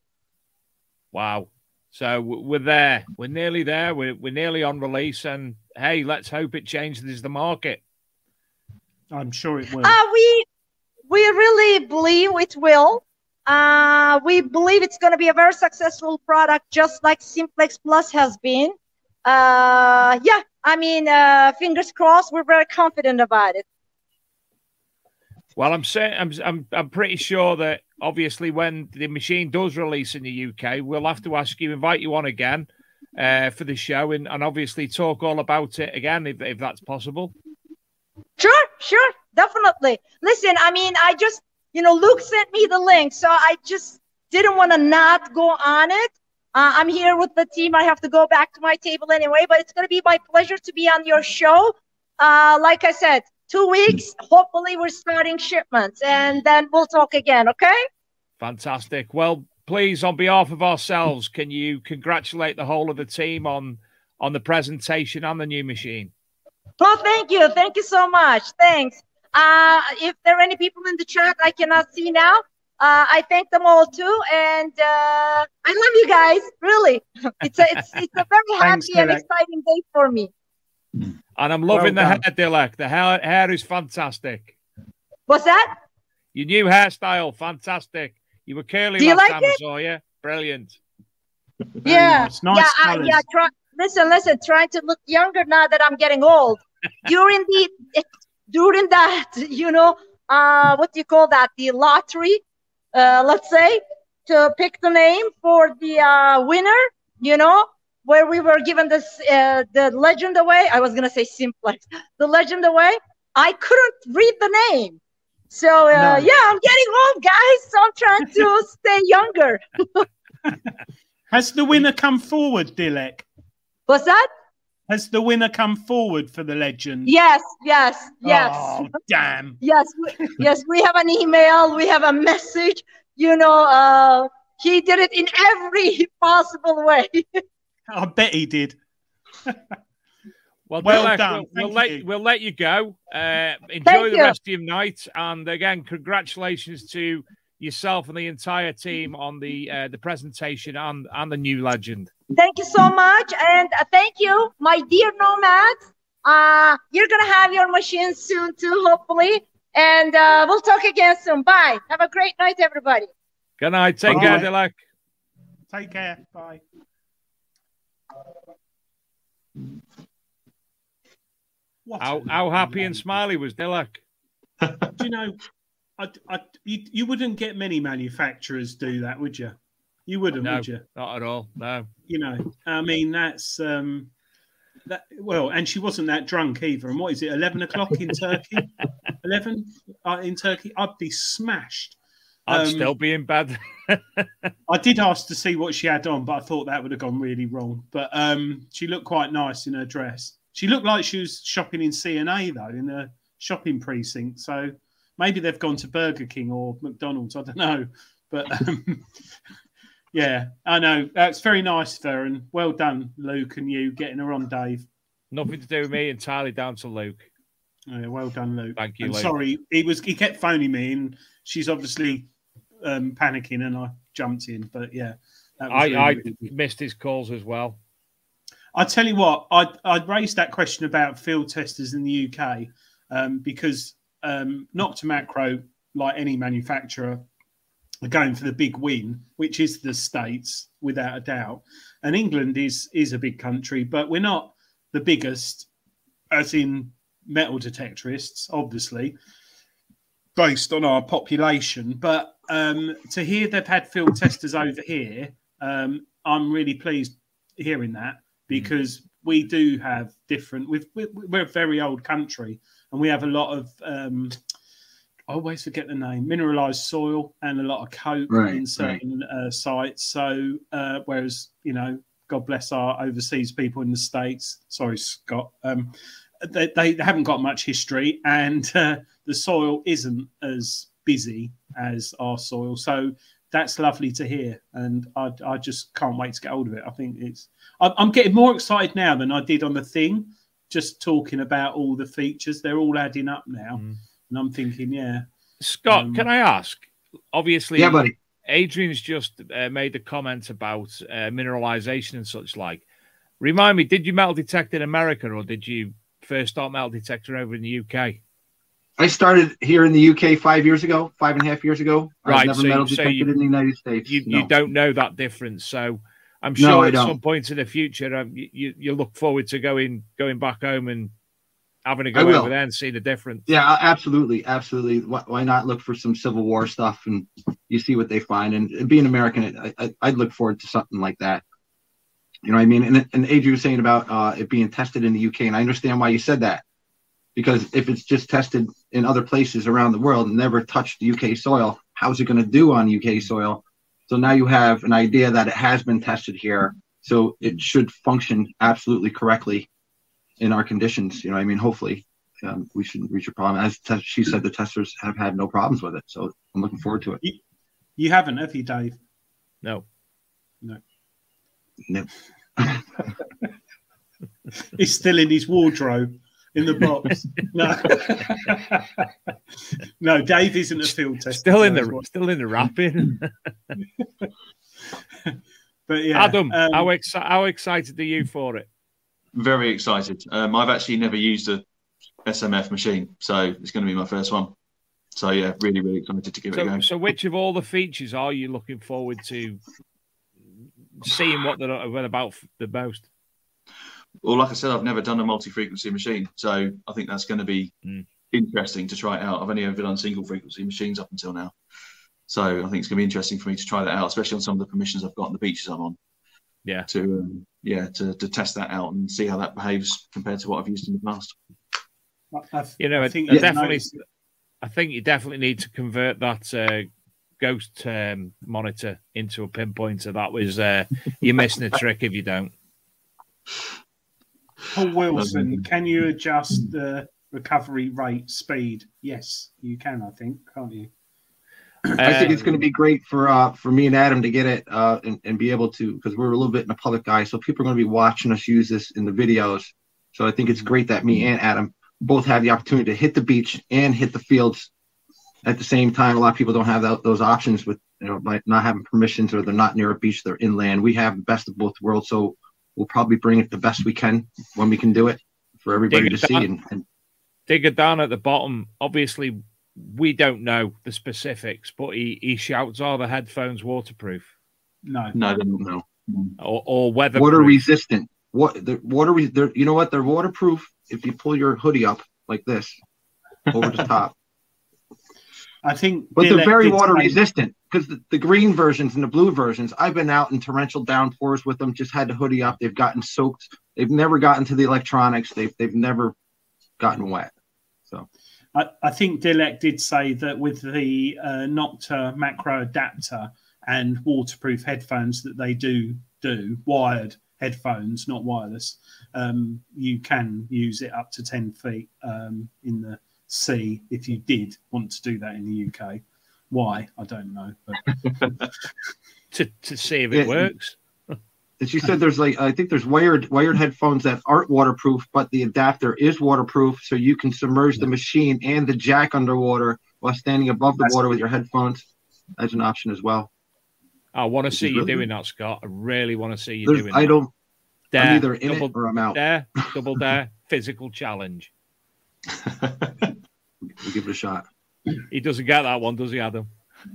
Wow. So w- we're there. We're nearly there. We're, we're nearly on release. And, hey, let's hope it changes the market. I'm sure it will. Uh, we, we really believe it will. Uh, we believe it's going to be a very successful product, just like Simplex Plus has been. Uh, yeah, I mean, uh, fingers crossed. We're very confident about it. Well, I'm saying I'm, I'm I'm pretty sure that obviously when the machine does release in the U K, we'll have to ask you, invite you on again uh, for the show, and, and obviously talk all about it again if if that's possible. Sure, sure, definitely. Listen, I mean, I just, you know, Luke sent me the link, so I just didn't want to not go on it. Uh, I'm here with the team. I have to go back to my table anyway, but it's going to be my pleasure to be on your show. Uh, like I said, two weeks, hopefully we're starting shipments, and then we'll talk again, okay? Fantastic. Well, please, on behalf of ourselves, can you congratulate the whole of the team on on the presentation and the new machine? Oh, thank you. Thank you so much. Thanks. Uh, if there are any people in the chat I cannot see now, uh, I thank them all too. And uh, I love you guys. Really. It's a, it's, it's a very Thanks, happy and Dilek. exciting day for me. And I'm loving Well the done. hair, Dilek. The hair, hair is fantastic. What's that? Your new hairstyle, fantastic. You were curly Do you last like time I it? saw you. Brilliant. Yeah. nice. Nice yeah, I, colours. yeah. Try, listen, listen. Trying to look younger now that I'm getting old. During the during that, you know, uh, what do you call that? The lottery, uh, let's say, to pick the name for the uh, winner. You know, where we were given this uh, the legend away. I was gonna say Simplex, the legend away. I couldn't read the name. So uh, No. yeah, I'm getting old, guys. So I'm trying to stay younger. Has the winner come forward, Dilek? What's that? Has the winner come forward for the Legend? Yes, yes, yes. Oh, damn. Yes, we, yes. We have an email. We have a message. You know, uh, he did it in every possible way. I bet he did. Well, Well Dilek, done. We'll, we'll Thank let you. we'll let you go. Uh, enjoy Thank the you. rest of your night, and again, congratulations to yourself and the entire team on the uh, the presentation and and the new legend. Thank you so much, and uh, thank you, my dear nomads. Uh, you're gonna have your machines soon too, hopefully, and uh, we'll talk again soon. Bye. Have a great night, everybody. Good night. Take Bye. care, Dilek. Take care. Bye. What How, how happy and smiley was Dilek? Do you know, I, I, you, you wouldn't get many manufacturers do that, would you? You wouldn't, No, would you? not at all. No. You know, I mean, that's um, that. Well, and she wasn't that drunk either. And what is it? Eleven o'clock in Turkey? Eleven uh, in Turkey? I'd be smashed. I'd Um, still be in bed. I did ask to see what she had on, but I thought that would have gone really wrong. But um, she looked quite nice in her dress. She looked like she was shopping in C and A, though, in a shopping precinct. So maybe they've gone to Burger King or McDonald's. I don't know. But um, yeah, I know. That's very nice, Farron. Well done, Luke, and you getting her on, Dave. Nothing to do with me, entirely down to Luke. Yeah, well done, Luke. Thank you, And Luke. sorry, he was. He kept phoning me, and she's obviously um, panicking, and I jumped in. But yeah, that was I, really, I really good. missed his calls as well. I tell you what, I I raised that question about field testers in the U K um, because um, Nocta Macro, like any manufacturer, are going for the big win, which is the States, without a doubt. And England is is a big country, but we're not the biggest, as in metal detectorists, obviously, based on our population. But um, to hear they've had field testers over here, um, I'm really pleased hearing that. Because we do have different, we've, we're a very old country and we have a lot of, um, I always forget the name, mineralized soil and a lot of coke Right, in certain uh, sites. So, uh, whereas, you know, God bless our overseas people in the States, sorry, Scott, um, they, they haven't got much history and uh, the soil isn't as busy as our soil. So that's lovely to hear. And I, I just can't wait to get hold of it. I think it's, I'm getting more excited now than I did on the thing, just talking about all the features. They're all adding up now. Mm. And I'm thinking, yeah. Scott, um, can I ask? Obviously, Yeah, buddy. Adrian's just uh, made a comment about uh, mineralization and such like. Remind me, did you metal detect in America or did you first start metal detector over in the U K? I started here in the U K five years ago, five and a half years ago. Right, I've never so, metal so detected you, in the United States. You, no. you don't know that difference. So I'm No, sure I at don't. some point in the future, um, you, you look forward to going going back home and having to I go will. over there and see the difference. Yeah, a- absolutely, absolutely. Why, why not look for some Civil War stuff and you see what they find? And, and being American, I, I, I'd look forward to something like that. You know what I mean? And, and Adrian was saying about uh, it being tested in the U K, and I understand why you said that. Because if it's just tested in other places around the world and never touched U K soil, how's it going to do on U K soil? So now you have an idea that it has been tested here. So it should function absolutely correctly in our conditions. You know what I mean? Hopefully um, we shouldn't reach a problem. As te- she said, the testers have had no problems with it. So I'm looking forward to it. You, you haven't, have you, Dave? No. No. No. He's still in his wardrobe in the box. No. No, Dave isn't a field tester. Still in so the what- still in the wrapping. But yeah, Adam, um, how, exci- how excited are you for it? Very excited. Um, I've actually never used a S M F machine, so it's going to be my first one. So yeah, really, really excited to give it a So, go. so which of all the features are you looking forward to seeing what they're what about the most? Well, like I said, I've never done a multi-frequency machine, so I think that's going to be mm. interesting to try it out. I've only ever done single-frequency machines up until now, so I think it's going to be interesting for me to try that out, especially on some of the permissions I've got on the beaches I'm on. Yeah. To um, yeah, to to test that out and see how that behaves compared to what I've used in the past. I've, You know, I I, think I you've definitely, noticed- I think you definitely need to convert that uh, ghost um, monitor into a pinpointer. That was uh, you're missing a trick if you don't. Paul Wilson, can you adjust the recovery rate speed? Yes, you can, I think, can't you? I think it's Um, going to be great for uh, for me and Adam to get it uh, and, and be able to, because we're a little bit in the public eye, so people are going to be watching us use this in the videos. So I think it's great that me and Adam both have the opportunity to hit the beach and hit the fields at the same time, a lot of people don't have that, those options with, you know, by not having permissions, or they're not near a beach, they're inland. We have the best of both worlds, so we'll probably bring it the best we can when we can do it for everybody to see. And, and Digger down at the bottom, obviously we don't know the specifics, but he, he shouts, are the headphones waterproof? No. No, they don't know. Or, or weather water resistant. What the water? Re, you know what? They're waterproof if you pull your hoodie up like this over the top. I think, but they're very water say... resistant because the, the green versions and the blue versions. I've been out in torrential downpours with them. Just had the hoodie up. They've gotten soaked. They've never gotten to the electronics. They've they've never gotten wet. So. I, I think Dilek did say that with the uh, Nocta macro adapter and waterproof headphones that they do do, wired headphones, not wireless, um, you can use it up to ten feet um, in the sea if you did want to do that in the U K. Why? I don't know. But... to, to see if it yeah, works. As you said, there's like, I think there's wired wired headphones that aren't waterproof, but the adapter is waterproof, so you can submerge the machine and the jack underwater while standing above the That's water with your headphones. That's an option as well. I want to see you really doing that, Scott. I really want to see you There's, doing I that. don't. Dare, I'm either in double, it or I'm out. Dare, double dare, physical challenge. We'll give it a shot. He doesn't get that one, does he, Adam?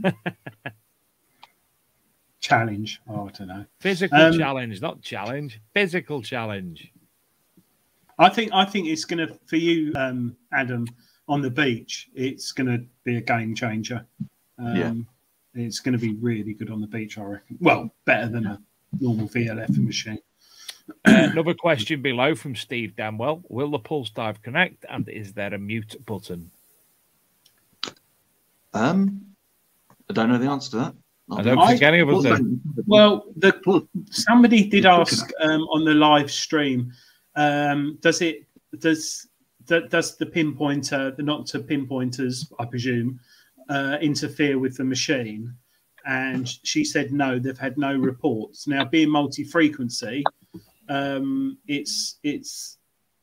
Challenge. Oh, I don't know. Physical um, challenge, not challenge. Physical challenge. I think. I think it's going to for you, um, Adam, on the beach. It's going to be a game changer. Um, yeah. It's going to be really good on the beach, I reckon. Well, better than a normal V L F machine. Uh, another question below from Steve Damwell. Will the Pulse Dive connect, and is there a mute button? Um, I don't know the answer to that. I don't think any of us do. Well, the, somebody did ask um, on the live stream, um, does it does does the pinpointer, the Nocta pinpointers, I presume, uh, interfere with the machine? And she said no, they've had no reports. Now, being multi-frequency, um, it's it's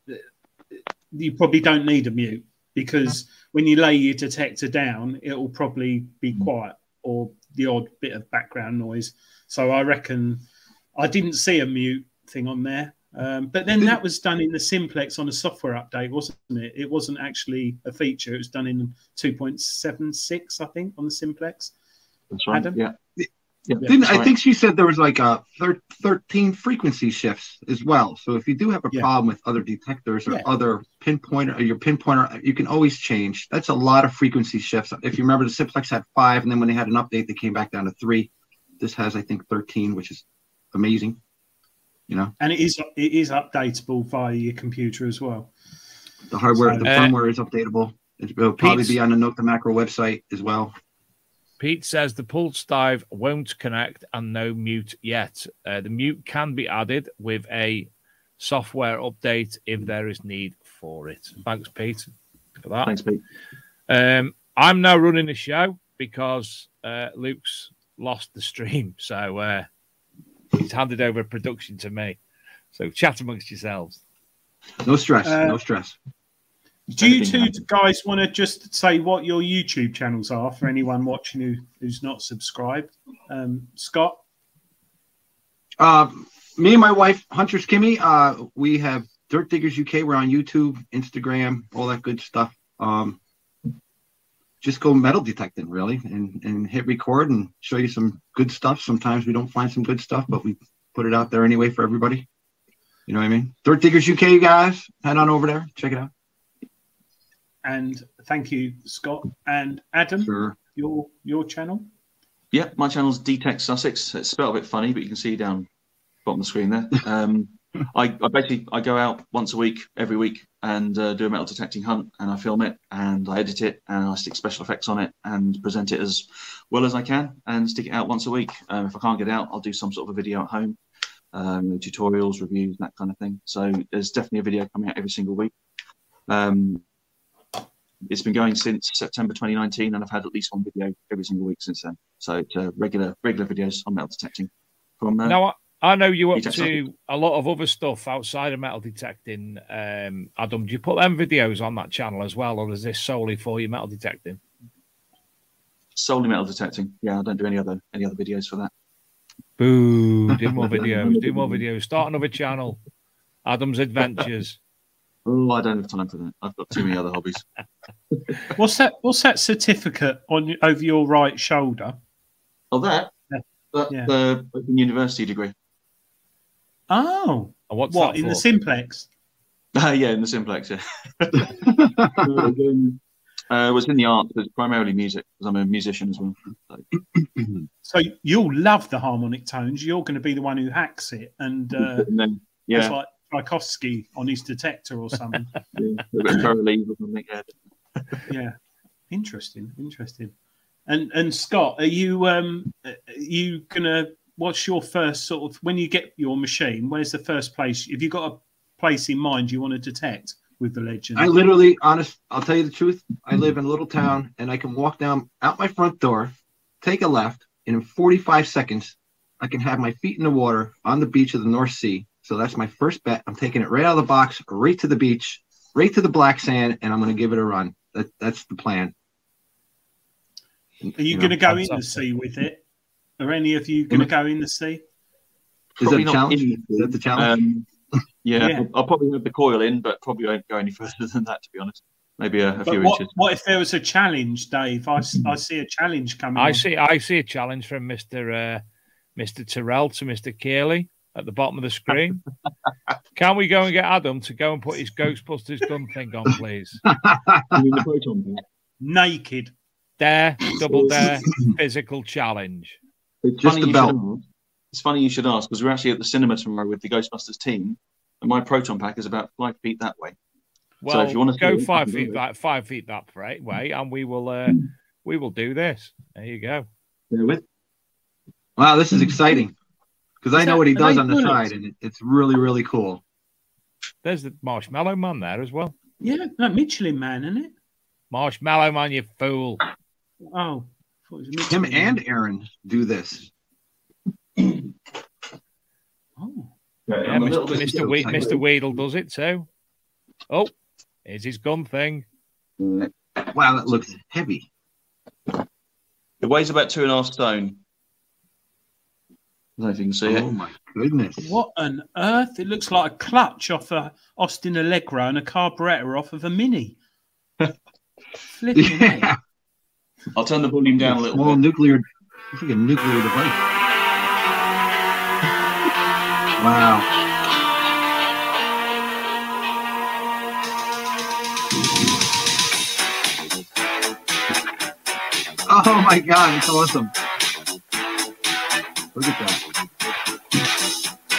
you probably don't need a mute, because when you lay your detector down, it will probably be quiet or the odd bit of background noise. So I reckon I didn't see a mute thing on there. Um, but then that was done in the Simplex on a software update, wasn't it? It wasn't actually a feature. It was done in two point seven six, I think, on the Simplex. That's right. Adam? Yeah. Yeah, Didn't, I think she said there was like a thir- thirteen frequency shifts as well. So if you do have a yeah. problem with other detectors or yeah. other pinpointer, or your pinpointer, you can always change. That's a lot of frequency shifts. If you remember, the Simplex had five, and then when they had an update, they came back down to three. This has, I think, thirteen, which is amazing. You know, and it is it is updatable via your computer as well. The hardware, so, the uh, firmware is updatable. It will probably Pete's, be on the Nocta Macro website as well. Pete says the Pulse Dive won't connect and no mute yet. Uh, the mute can be added with a software update if there is need for it. Thanks, Pete, for that. Thanks, Pete. Um, I'm now running the show because uh, Luke's lost the stream, so uh, he's handed over production to me. So chat amongst yourselves. No stress. Uh, no stress. Do you two guys want to just say what your YouTube channels are for anyone watching who, who's not subscribed? Um, Scott? Uh, me and my wife, Huntress Kimmy, uh, we have Dirt Diggers U K. We're on YouTube, Instagram, all that good stuff. Um, just go metal detecting, really, and, and hit record and show you some good stuff. Sometimes we don't find some good stuff, but we put it out there anyway for everybody. You know what I mean? Dirt Diggers U K, you guys. Head on over there. Check it out. And thank you, Scott. And Adam, sure. your your channel? Yeah, my channel's Detect Sussex. It's spelled a bit funny, but you can see down bottom of the screen there. Um, I, I basically I go out once a week, every week, and uh, do a metal detecting hunt, and I film it, and I edit it, and I stick special effects on it, and present it as well as I can, and stick it out once a week. Um, if I can't get out, I'll do some sort of a video at home, um, tutorials, reviews, that kind of thing. So there's definitely a video coming out every single week. Um, It's been going since September twenty nineteen, and I've had at least one video every single week since then. So it's uh, regular regular videos on metal detecting. From uh, now, I, I know you're up Detect to a lot of other stuff outside of metal detecting. Um, Adam, do you put them videos on that channel as well, or is this solely for your metal detecting? Solely metal detecting. Yeah, I don't do any other any other videos for that. Boo! Do more videos. Do more videos. Start another channel. Adam's Adventures. Oh, I don't have time for that. I've got too many other hobbies. What's that? What's that certificate on your- over your right shoulder? Oh, that? Yeah. That's Yeah. the Open University degree. Oh, And what's what that in the for? Simplex? Uh, yeah, in the Simplex, yeah. uh, was in the arts, but it's primarily music, because I'm a musician as well. So. So you'll love the harmonic tones. You're going to be the one who hacks it, and uh, And then, yeah. it's like Tchaikovsky on his detector or something. Yeah, a bit of Paraleave or something, yeah. Yeah, interesting, interesting. And and Scott, are you um are you gonna? What's your first sort of when you get your machine? Where's the first place? Have you got a place in mind you want to detect with the Legend? I literally, honest, I'll tell you the truth. I live in a little town, and I can walk down out my front door, take a left, and in forty-five seconds, I can have my feet in the water on the beach of the North Sea. So that's my first bet. I'm taking it right out of the box, right to the beach, right to the black sand, and I'm going to give it a run. That that's the plan. Are you, going to go in the sea with it? Are any of you going to go in the sea? Is that a Probably not challenge? in- Is that the challenge? Um, yeah, Yeah. I'll, I'll probably have the coil in, but probably won't go any further than that, to be honest. Maybe a, a But few what, inches. what if there was a challenge, Dave? I, s- I see a challenge coming. I on. see. I see a challenge from Mister Uh, Mister Terrell to Mister Keeley at the bottom of the screen. Can we go and get Adam to go and put his Ghostbusters gun thing on, please? Naked. Dare, double dare, physical challenge. It's Just funny the you belt. should ask. It's funny you should ask, because we're actually at the cinema tomorrow with the Ghostbusters team, and my proton pack is about five feet that way. Well, if you want to go see it, five you can feet do it. that five feet that way, way, and we will uh, we will do this. There you go. With Wow, this is exciting because I Is know that- what he are does they on the bullets? side, and it, it's really, really cool. There's the Marshmallow Man there as well. Yeah, no, Michelin Man, isn't it? Marshmallow Man, you fool! Oh, I thought it was a Him Michelin Man. and Aaron do this. Oh, Yeah, I'm a Mister little bit Mister jealous, We- I Mister know. Weedle does it too. Oh, here's his gun thing. Wow, that looks heavy. It weighs about two and a half stone. I don't know if you can see it. Oh my goodness! what on earth? It looks like a clutch off a Austin Allegro and a carburetor off of a Mini. Flipping heck. Yeah, I'll turn the volume down a little small bit. nuclear, it's like a nuclear device. Wow. Oh my God, it's awesome. Look at that.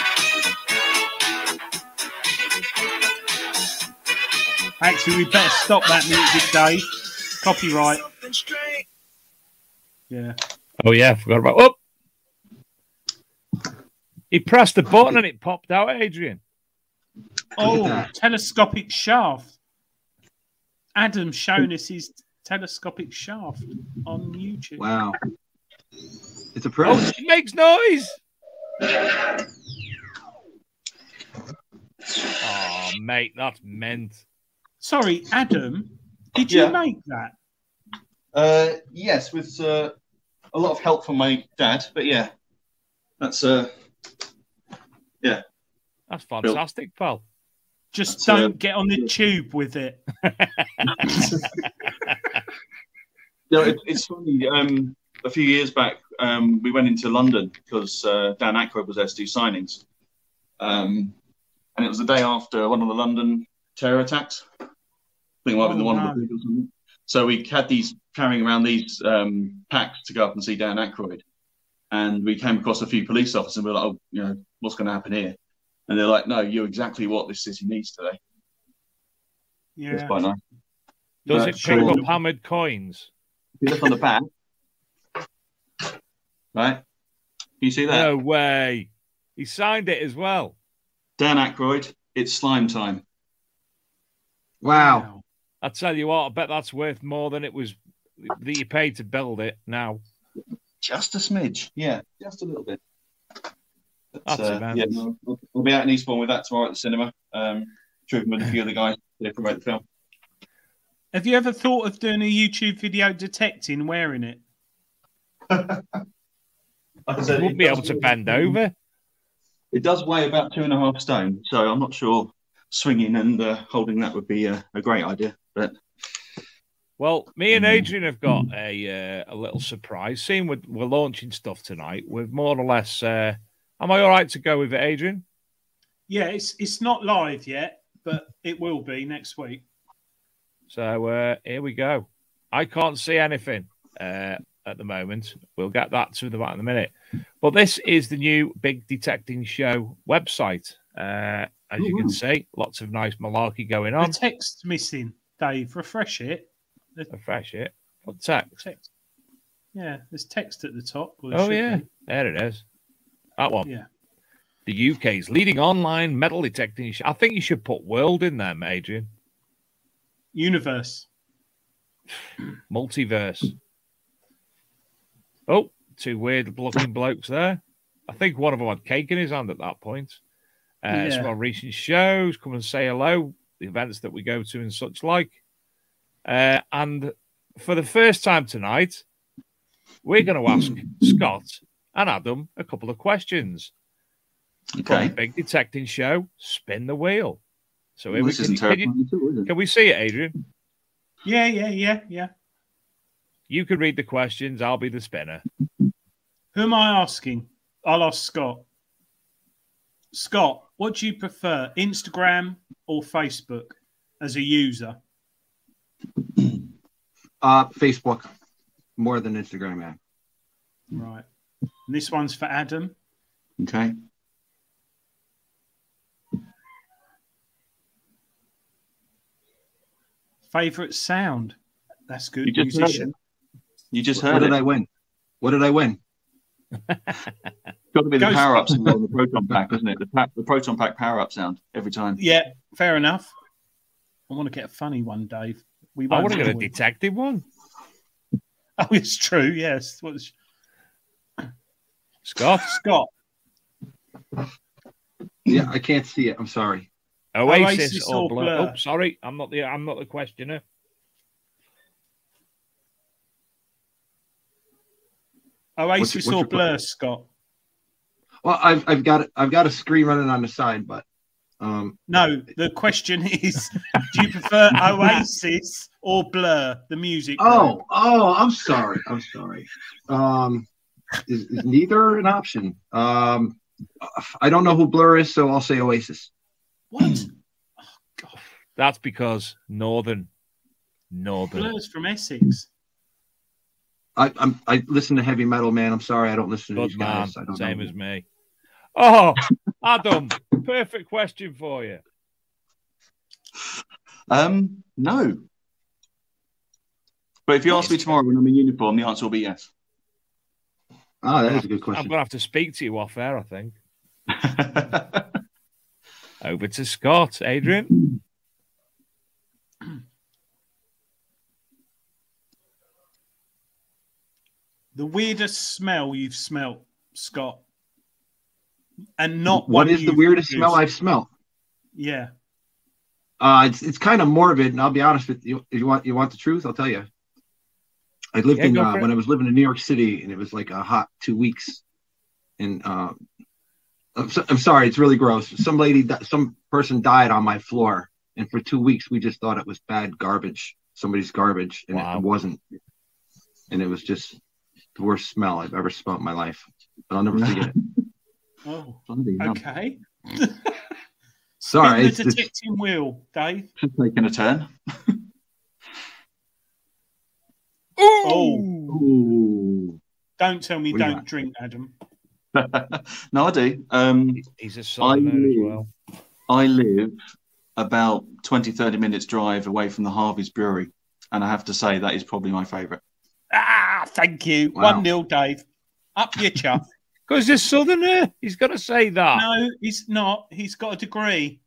Actually, we better stop that music, Dave. Copyright. Yeah. Oh yeah, forgot about. Oh, he pressed the button and it popped out. Adrian. Oh, that. telescopic shaft. Adam's shown us his telescopic shaft on YouTube. Wow. It's a Oh, privilege. it makes noise. Oh, mate, that's meant. Sorry, Adam, did you Yeah. make that? Uh, yes, with uh, a lot of help from my dad, but yeah, that's uh, yeah. That's fantastic, pal. Just That's, don't uh, get on the tube with it. No, it, it's funny. Um, a few years back, um, we went into London because uh, Dan Aykroyd was there to do signings, um, and it was the day after one of the London terror attacks. I think it might have been the Oh, one no. of the big or something. So we had these carrying around these um, packs to go up and see Dan Aykroyd, and we came across a few police officers, and we were like, "Oh, you know, what's going to happen here?" And they're like, "No, you're exactly what this city needs today." It's Yeah. quite nice. Does But it pick sure. up hammered coins? If you look on the back, right? Can you see that? No way. He signed it as well. Dan Aykroyd, it's slime time. Wow. I tell you what, I bet that's worth more than it was that you paid to build it now. Just a smidge, yeah, just a little bit. But, That's uh, immense. yeah, no, I'll, I'll be out in Eastbourne with that tomorrow at the cinema. Um, trooping with a few of the guys to promote the film. Have you ever thought of doing a YouTube video detecting wearing it? Like I You said, wouldn't it be does able to weigh- bend over. It does weigh about two and a half stone, so I'm not sure swinging and uh, holding that would be a, a great idea. But Well, me and Adrian have got a uh, a little surprise. Seeing we're, we're launching stuff tonight, we're more or less. Uh, am I all right to go with it, Adrian? Yeah, it's it's not live yet, but it will be next week. So uh, here we go. I can't see anything uh, at the moment. We'll get that to the back in a minute. But this is the new Big Detecting Show website. Uh, as you can see, lots of nice malarkey going on. The text's missing, Dave. Refresh it. The Refresh it. What text? text. Yeah, there's text at the top. Well, there Oh, should yeah. be. There it is. That one. Yeah. The U K's leading online metal detecting show. I think you should put world in there, Adrian. Universe. Multiverse. Oh, two weird looking blokes there. I think one of them had cake in his hand at that point. Uh, Yeah. Some of our recent shows. Come and say hello. The events that we go to and such like. Uh, and for the first time tonight, we're going to ask Scott and Adam a couple of questions. Okay. From the Big Detecting Show, Spin the Wheel. So here Well, we this can, isn't can, terrible you, at all, is it? can we see it, Adrian? Yeah, yeah, yeah, yeah. You can read the questions. I'll be the spinner. Who am I asking? I'll ask Scott. Scott, what do you prefer, Instagram or Facebook as a user? Uh, Facebook, more than Instagram, man. Right. And this one's for Adam. Okay. Favorite sound? That's good. You just heard Musician. it. You just What heard did it. I win? What did I win? Got to be the Ghost- power up sound on the proton pack, isn't it? The, pa- the proton pack power up sound every time. Yeah, fair enough. I want to get a funny one, Dave. We I won't want to get a do it. detective one. Oh, it's true. Yes. What's Scott. Scott? Yeah, I can't see it. I'm sorry. Oasis, Oasis or or Blur. Blur? Oh, sorry, I'm not the I'm not the questioner. Oasis what's your or Blur, Scott? Well, I've I've got I've got a screen running on the side, but um, No, the question is: do you prefer Oasis or Blur, the music? oh group? oh, I'm sorry. I'm sorry. Um, is, is neither an option? Um, I don't know who Blur is, so I'll say Oasis. What? That's because Northern, Northern. Blur's from Essex. I I'm I listen to heavy metal, man. I'm sorry, I don't listen to Good these man, guys. I don't same know. as me. Oh, Adam, perfect question for you. Um, no. But if you ask me tomorrow when I'm in uniform, the answer will be yes. Oh, that is a good I'm question. going to have to speak to you off air, I think. Over to Scott. Adrian? The weirdest smell you've smelt, Scott, and not What one is the you've weirdest used. smell I've smelled? Yeah. Uh, it's it's kind of morbid, and I'll be honest with you. If you want you want the truth, I'll tell you. I lived Yeah, in go uh, for it. when I was living in New York City, and it was like a hot two weeks. And uh, I'm, so, I'm sorry, it's really gross. Some lady, di- some person died on my floor, and for two weeks we just thought it was bad garbage, somebody's garbage, and Wow. it wasn't. And it was just the worst smell I've ever smelled in my life. But I'll never forget it. Oh, Bloody hell. okay. Sorry, Spin the it's, it's, detecting wheel, Dave. Just taking a turn. Oh, Ooh. don't tell me What do you don't want? drink, Adam. No, I do. Um, He's a I southerner as live, well. I live about twenty, thirty minutes drive away from the Harvey's Brewery. And I have to say that is probably my favourite. Ah, thank you. Wow. One nil, Dave. Up your chuff. Because he's a southerner. He's got to say that. No, he's not. He's got a degree.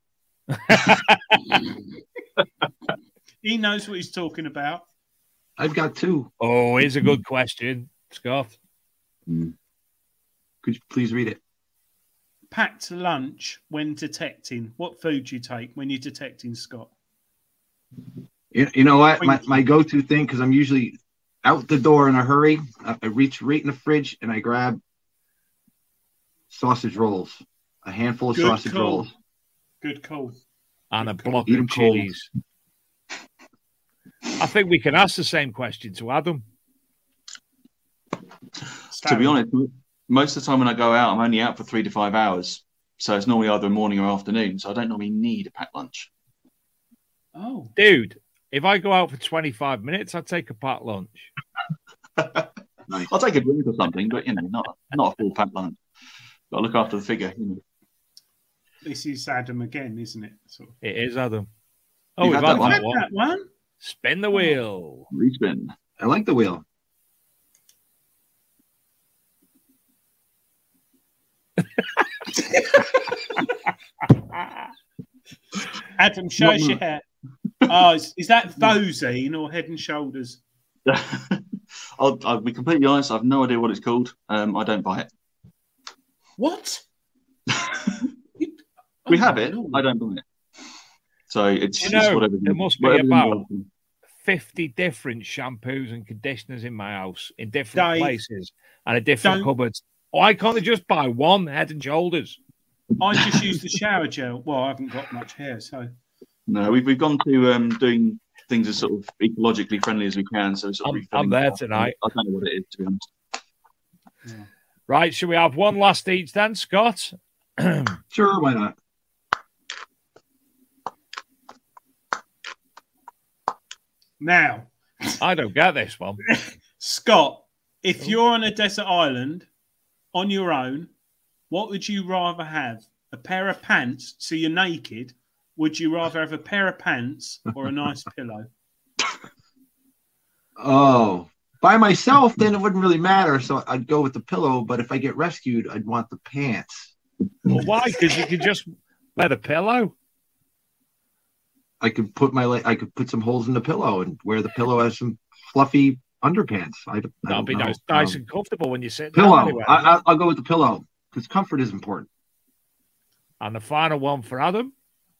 He knows what he's talking about. I've got two. Oh, here's a good question, Scott. Could you please read it? Packed lunch when detecting. What food do you take when you're detecting, Scott? You, you know what? My, my go-to thing, because I'm usually out the door in a hurry. I, I reach right in the fridge and I grab sausage rolls, a handful of Good sausage call. rolls. Good call. And a block Eat 'em of cold. chilies. I think we can ask the same question to Adam. To be honest, most of the time when I go out, I'm only out for three to five hours. So it's normally either morning or afternoon. So I don't normally need a packed lunch. Oh, dude, if I go out for twenty-five minutes, I'd take a packed lunch. I'll take a drink or something, but you know, not not a full packed lunch. Got to look after the figure. You know. This is Adam again, isn't it? Sort of. It is Adam. Oh, You've we've had had that one. that one. That one? Spin the wheel. Respin. I like the wheel. Adam, show us your hair. Oh, is, is that Vosine or Head and Shoulders? I'll, I'll be completely honest. I've no idea what it's called. Um, I don't buy it. What? We have it. I don't buy it. So it's, You it's know, whatever. there must be whatever about involved in. fifty different shampoos and conditioners in my house in different Dave, places and a different don't- cupboards. Why can't they just buy one Head and Shoulders? I just use the shower gel. Well, I haven't got much hair, so No, we've we've gone to um, doing things as sort of ecologically friendly as we can. So sort of I'm, refilling I'm there stuff. tonight. I don't know what it is, to be honest. Right, should we have one last each then, Scott? Sure, why not? now, I don't get this one. Scott, if you're on a desert island on your own, what would you rather have? A pair of pants, so you're naked? Would you rather have a pair of pants or a nice pillow? Oh, by myself, then it wouldn't really matter. So I'd go with the pillow. But if I get rescued, I'd want the pants. Well, why? Because you could just wear the pillow. I could put my le- I could put some holes in the pillow and wear the pillow as some fluffy underpants. I, I That'll don't be know. nice, nice Um, and comfortable when you sit down. pillow. Anyway. I, I, I'll go with the pillow because comfort is important. And the final one for Adam.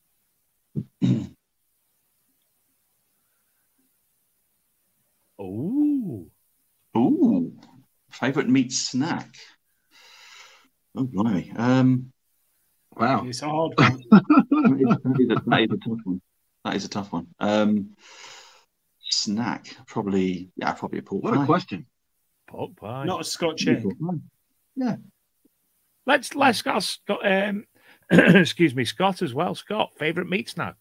Ooh. Ooh, favorite meat snack. Oh, blimey. Um, wow, it's a hard one. that, is, that, is a, that is a tough one. That is a tough one. Um, snack, probably. Yeah, probably a pork What pie. a question. Pork pie. Not a Scotch egg. Yeah. Let's let's ask Scott. Um, excuse me, Scott as well. Scott, favorite meat snack.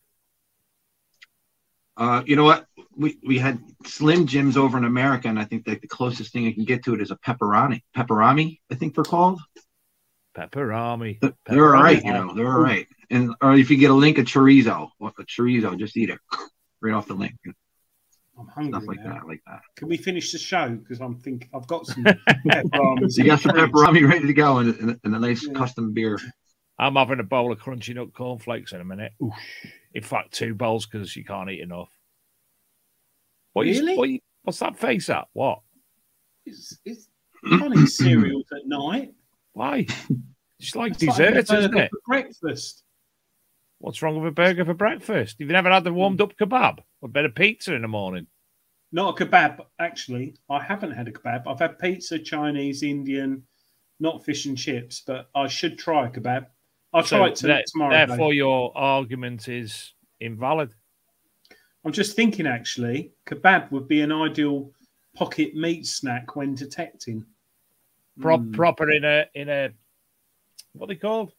Uh, you know what? We we had Slim Jims over in America, and I think that the closest thing I can get to it is a pepperoni. Pepperami, I think they're called. Pepperami. They're, they're all right, you know. They're all right. And or if you get a link of chorizo, well, a chorizo, just eat it right off the link. I'm hungry Stuff like now. that, like that. Can we finish the show? Because I'm thinking I've got some pepperonis. You got some in the fridge. pepperami ready to go, and, and, and a nice custom beer. I'm having a bowl of crunchy nut cornflakes in a minute. Oof. In fact, two bowls because you can't eat enough. What Really? You, what you, what's that face at? What? It's, it's funny cereals at night. Why? It's like It's like dessert, a isn't burger it? for breakfast. What's wrong with a burger for breakfast? You've never had the warmed up kebab or a bit of pizza in the morning? Not a kebab, actually. I haven't had a kebab. I've had pizza, Chinese, Indian, not fish and chips, but I should try a kebab. I'll So try it to, that- tomorrow. Therefore, Dave. your argument is invalid. I'm just thinking, actually, kebab would be an ideal pocket meat snack when detecting. Pro- Mm. Proper in a in a what are they called?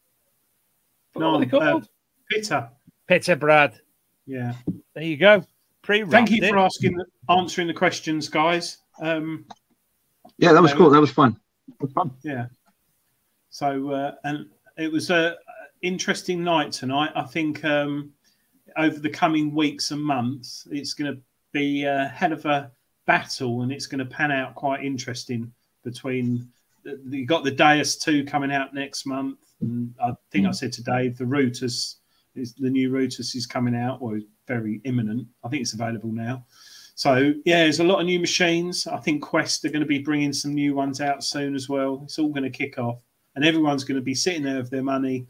No, what are they called? uh, Pitta. Pitta bread. Yeah. There you go. Pre. Thank you for asking, answering the questions, guys. Um, Yeah, that was so- cool. That was fun. Yeah. So, uh, and it was a interesting night tonight. I think um, over the coming weeks and months, it's going to be a hell of a battle, and it's going to pan out quite interesting between. You got the Deus two coming out next month, and I think I said to Dave the Rutus is the new Rutus is coming out, or very imminent. I think it's available now. So yeah, there's a lot of new machines. I think Quest are going to be bringing some new ones out soon as well. It's all going to kick off, and everyone's going to be sitting there with their money,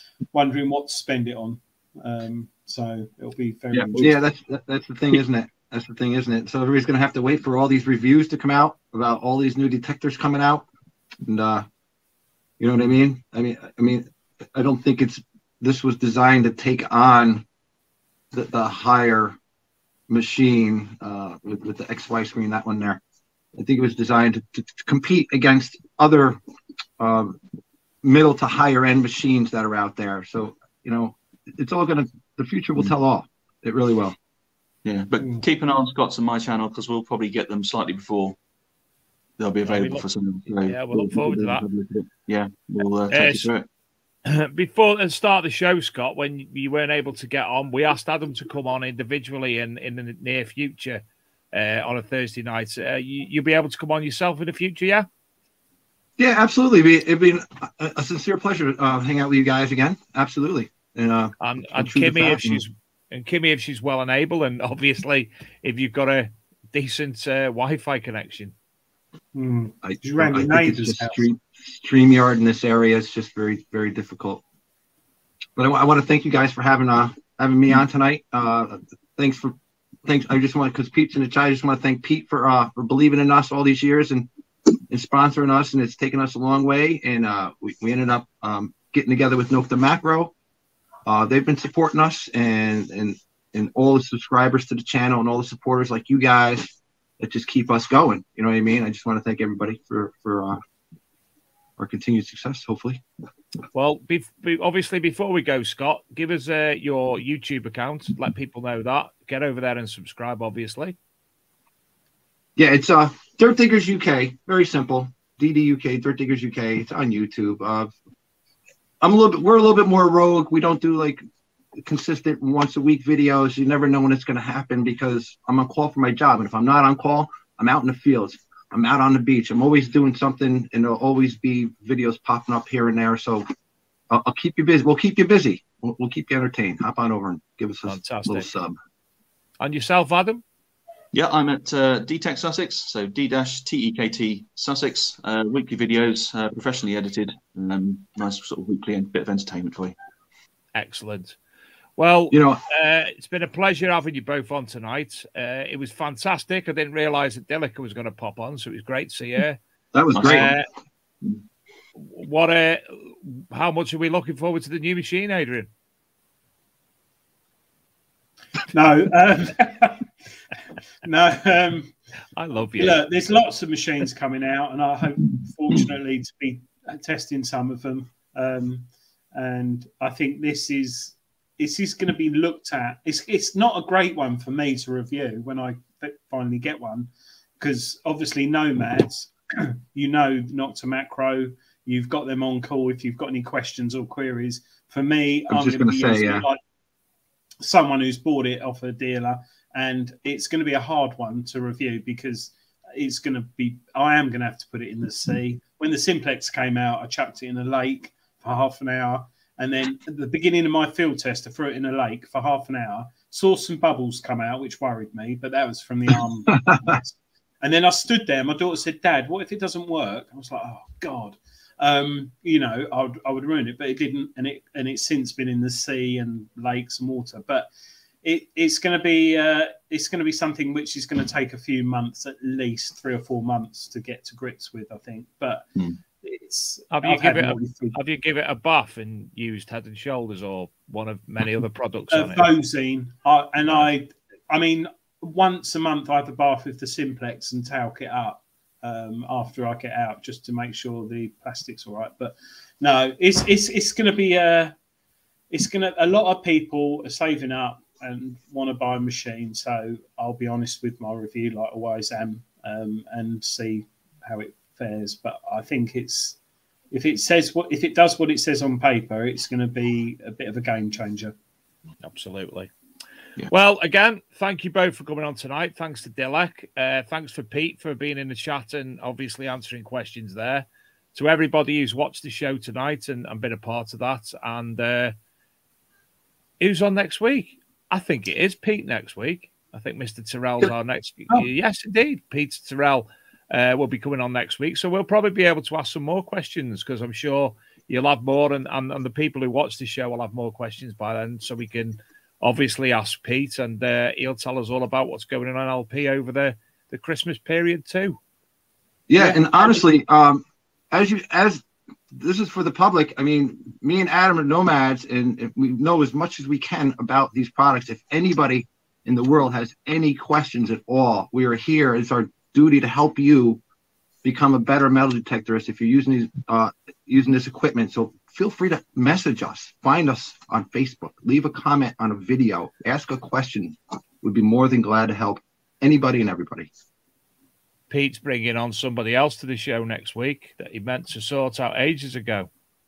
wondering what to spend it on. Um, so it'll be very Yeah, interesting. yeah, that's that, that's the thing, isn't it? That's the thing, isn't it? So everybody's going to have to wait for all these reviews to come out about all these new detectors coming out, and uh, you know what I mean? I mean, I mean, I don't think it's this was designed to take on the, the higher machine uh, with, with the X Y screen, that one there. I think it was designed to, to, to compete against other uh, middle to higher end machines that are out there. So you know, it's all going to. The future will tell all. It really will. Yeah, but keep an eye on Scott's and my channel because we'll probably get them slightly before they'll be available look, for some. So yeah, we'll look forward to that. Yeah, we'll uh, take Uh, you through it. Before the start of the show, Scott, when you weren't able to get on, we asked Adam to come on individually in, in the near future uh, on a Thursday night. Uh, you, you'll be able to come on yourself in the future, yeah? Yeah, absolutely. It'd be, it'd be a, a sincere pleasure uh, hang out with you guys again. Absolutely. And uh, and, and Kimmy, if she's and Kimmy, if she's well and able, and obviously if you've got a decent uh, Wi-Fi connection. Mm. I, I think it's just stream, StreamYard in this area is just very, very difficult. But I, I want to thank you guys for having uh having me on tonight. Uh, thanks for thanks. I just want because Pete's in the chat. I just want to thank Pete for uh for believing in us all these years and and sponsoring us, and it's taken us a long way. And uh, we we ended up um getting together with Nocta Macro. Uh, they've been supporting us, and and and all the subscribers to the channel and all the supporters like you guys that just keep us going. You know what I mean? I just want to thank everybody for for uh, our continued success, hopefully. Well, be, be, obviously, before we go, Scott, give us uh, your YouTube account. Let people know that. Get over there and subscribe, obviously. Yeah, it's uh Dirt Diggers U K. Very simple. D D U K, Dirt Diggers U K. It's on YouTube. Uh, I'm a little bit. We're a little bit more rogue. We don't do like consistent once a week videos. You never know when it's going to happen because I'm on call for my job, and if I'm not on call, I'm out in the fields. I'm out on the beach. I'm always doing something, and there'll always be videos popping up here and there. So I'll, I'll keep you busy. We'll keep you busy. We'll, we'll keep you entertained. Hop on over and give us a Fantastic. little sub. And yourself, Adam? Yeah, I'm at uh, D Tech Sussex, so D T E K T Sussex. Uh, weekly videos, uh, professionally edited, um, nice sort of weekly and bit of entertainment for you. Excellent. Well, you know, uh, it's been a pleasure having you both on tonight. Uh, it was fantastic. I didn't realise that Delica was going to pop on, so it was great to see her. That was great. Uh, what? Uh, how much are we looking forward to the new machine, Adrian? No, um, no. Um, I love you. Look, there's lots of machines coming out, and I hope, fortunately, to be testing some of them. Um, and I think this is this is going to be looked at. It's it's not a great one for me to review when I finally get one, because obviously Nomads, you know, Nocta Macro. You've got them on call if you've got any questions or queries. For me, I'm I'm just going to gonna be say, using yeah. like someone who's bought it off a dealer, and it's going to be a hard one to review because it's going to be. I am going to have to put it in the sea. When the Simplex came out, I chucked it in a lake for half an hour, and then at the beginning of my field test, I threw it in a lake for half an hour. Saw some bubbles come out, which worried me, but that was from the arm. And then I stood there. My daughter said, "Dad, what if it doesn't work?" I was like, "Oh God." Um, you know, I would, I would ruin it, but it didn't, and it and it's since been in the sea and lakes and water. But it, it's going to be uh, it's going to be something which is going to take a few months, at least three or four months, to get to grips with, I think. But mm. it's have you I've give had it a, more than- have you give it a bath and used Head and Shoulders or one of many other products uh, on it? Vosine, I, and I, I mean, once a month I have a bath with the Simplex and talc it up. Um, after I get out, just to make sure the plastic's all right. But no, it's it's it's going to be a, it's going to a lot of people are saving up and want to buy a machine. So I'll be honest with my review, like I always am, um, and see how it fares. But I think it's if it says what if it does what it says on paper, it's going to be a bit of a game changer. Absolutely. Yeah. Well, again, thank you both for coming on tonight. Thanks to Dilek. Uh, thanks for Pete for being in the chat and obviously answering questions there. To everybody who's watched the show tonight and, and been a part of that. And uh, who's on next week? I think it is Pete next week. I think Mister Terrell's our next. Oh. Yes, indeed. Pete Terrell uh, will be coming on next week. So we'll probably be able to ask some more questions because I'm sure you'll have more and, and, and the people who watch the show will have more questions by then. So we can obviously ask Pete, and uh, he'll tell us all about what's going on on L P over the, the Christmas period too. Yeah, and honestly, um, as you as this is for the public, I mean, me and Adam are nomads, and we know as much as we can about these products. If anybody in the world has any questions at all, we are here. It's our duty to help you become a better metal detectorist if you're using these uh, using this equipment. So feel free to message us, find us on Facebook, leave a comment on a video, ask a question. We'd be more than glad to help anybody and everybody. Pete's bringing on somebody else to the show next week that he meant to sort out ages ago.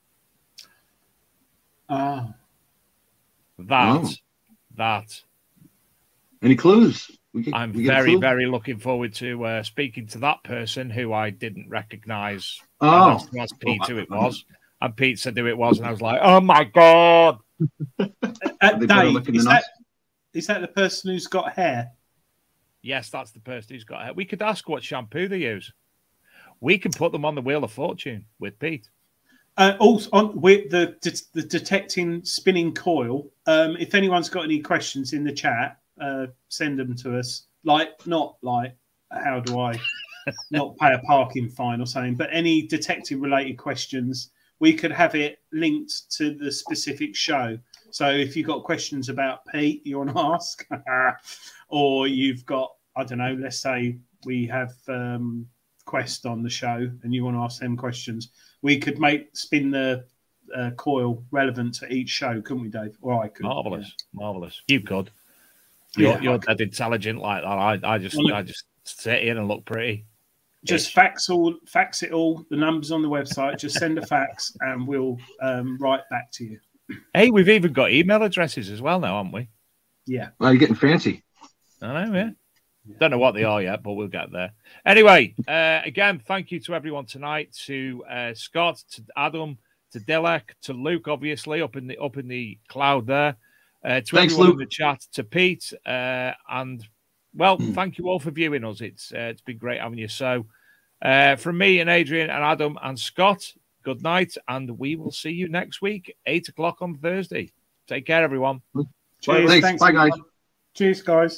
Ah. That. Oh. That. Any clues? We can, I'm we get a very, clue? very looking forward to uh, speaking to that person who I didn't recognize. Oh. I asked, I asked Pete who it was, and Pete said who it was, and I was like, oh my God. Uh, They better Dave, look in the is, that, nuts. is that the person who's got hair? Yes, that's the person who's got hair. We could ask what shampoo they use. We can put them on the Wheel of Fortune with Pete. Uh, also, on with the the detecting spinning coil. Um, if anyone's got any questions in the chat, uh, send them to us. Like, not like, how do I not pay a parking fine or something, but any detective related questions, we could have it linked to the specific show. So if you've got questions about Pete, you want to ask, or you've got, I don't know, let's say we have um, Quest on the show and you want to ask them questions, we could make spin the uh, coil relevant to each show, couldn't we, Dave? Or I could. Marvelous, yeah. Marvelous. You could. You're, Yeah, you're I dead intelligent like that. I, I just, Well, I just sit in and look pretty. Just fax all, fax it all. The numbers on the website. Just send a fax, and we'll um, write back to you. Hey, we've even got email addresses as well now, haven't we? Yeah. Well, you're getting fancy. I know, yeah. Don't know what they are yet, but we'll get there. Anyway, uh, again, thank you to everyone tonight. To uh, Scott, to Adam, to Dilek, to Luke, obviously up in the up in the cloud there. Uh, to Thanks, everyone Luke. in the chat, to Pete, uh, and well, thank you all for viewing us. It's uh, it's been great having you. So, uh, from me and Adrian and Adam and Scott, good night, and we will see you next week, eight o'clock on Thursday. Take care, everyone. Cheers. Thanks. Thanks, Bye, guys. everyone. Cheers, guys.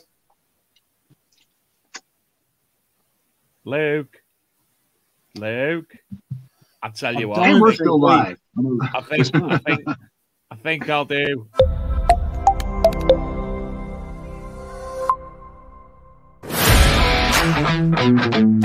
Luke, Luke, I tell you what, And we're still live. I think, I think, I think I'll do. Thank you.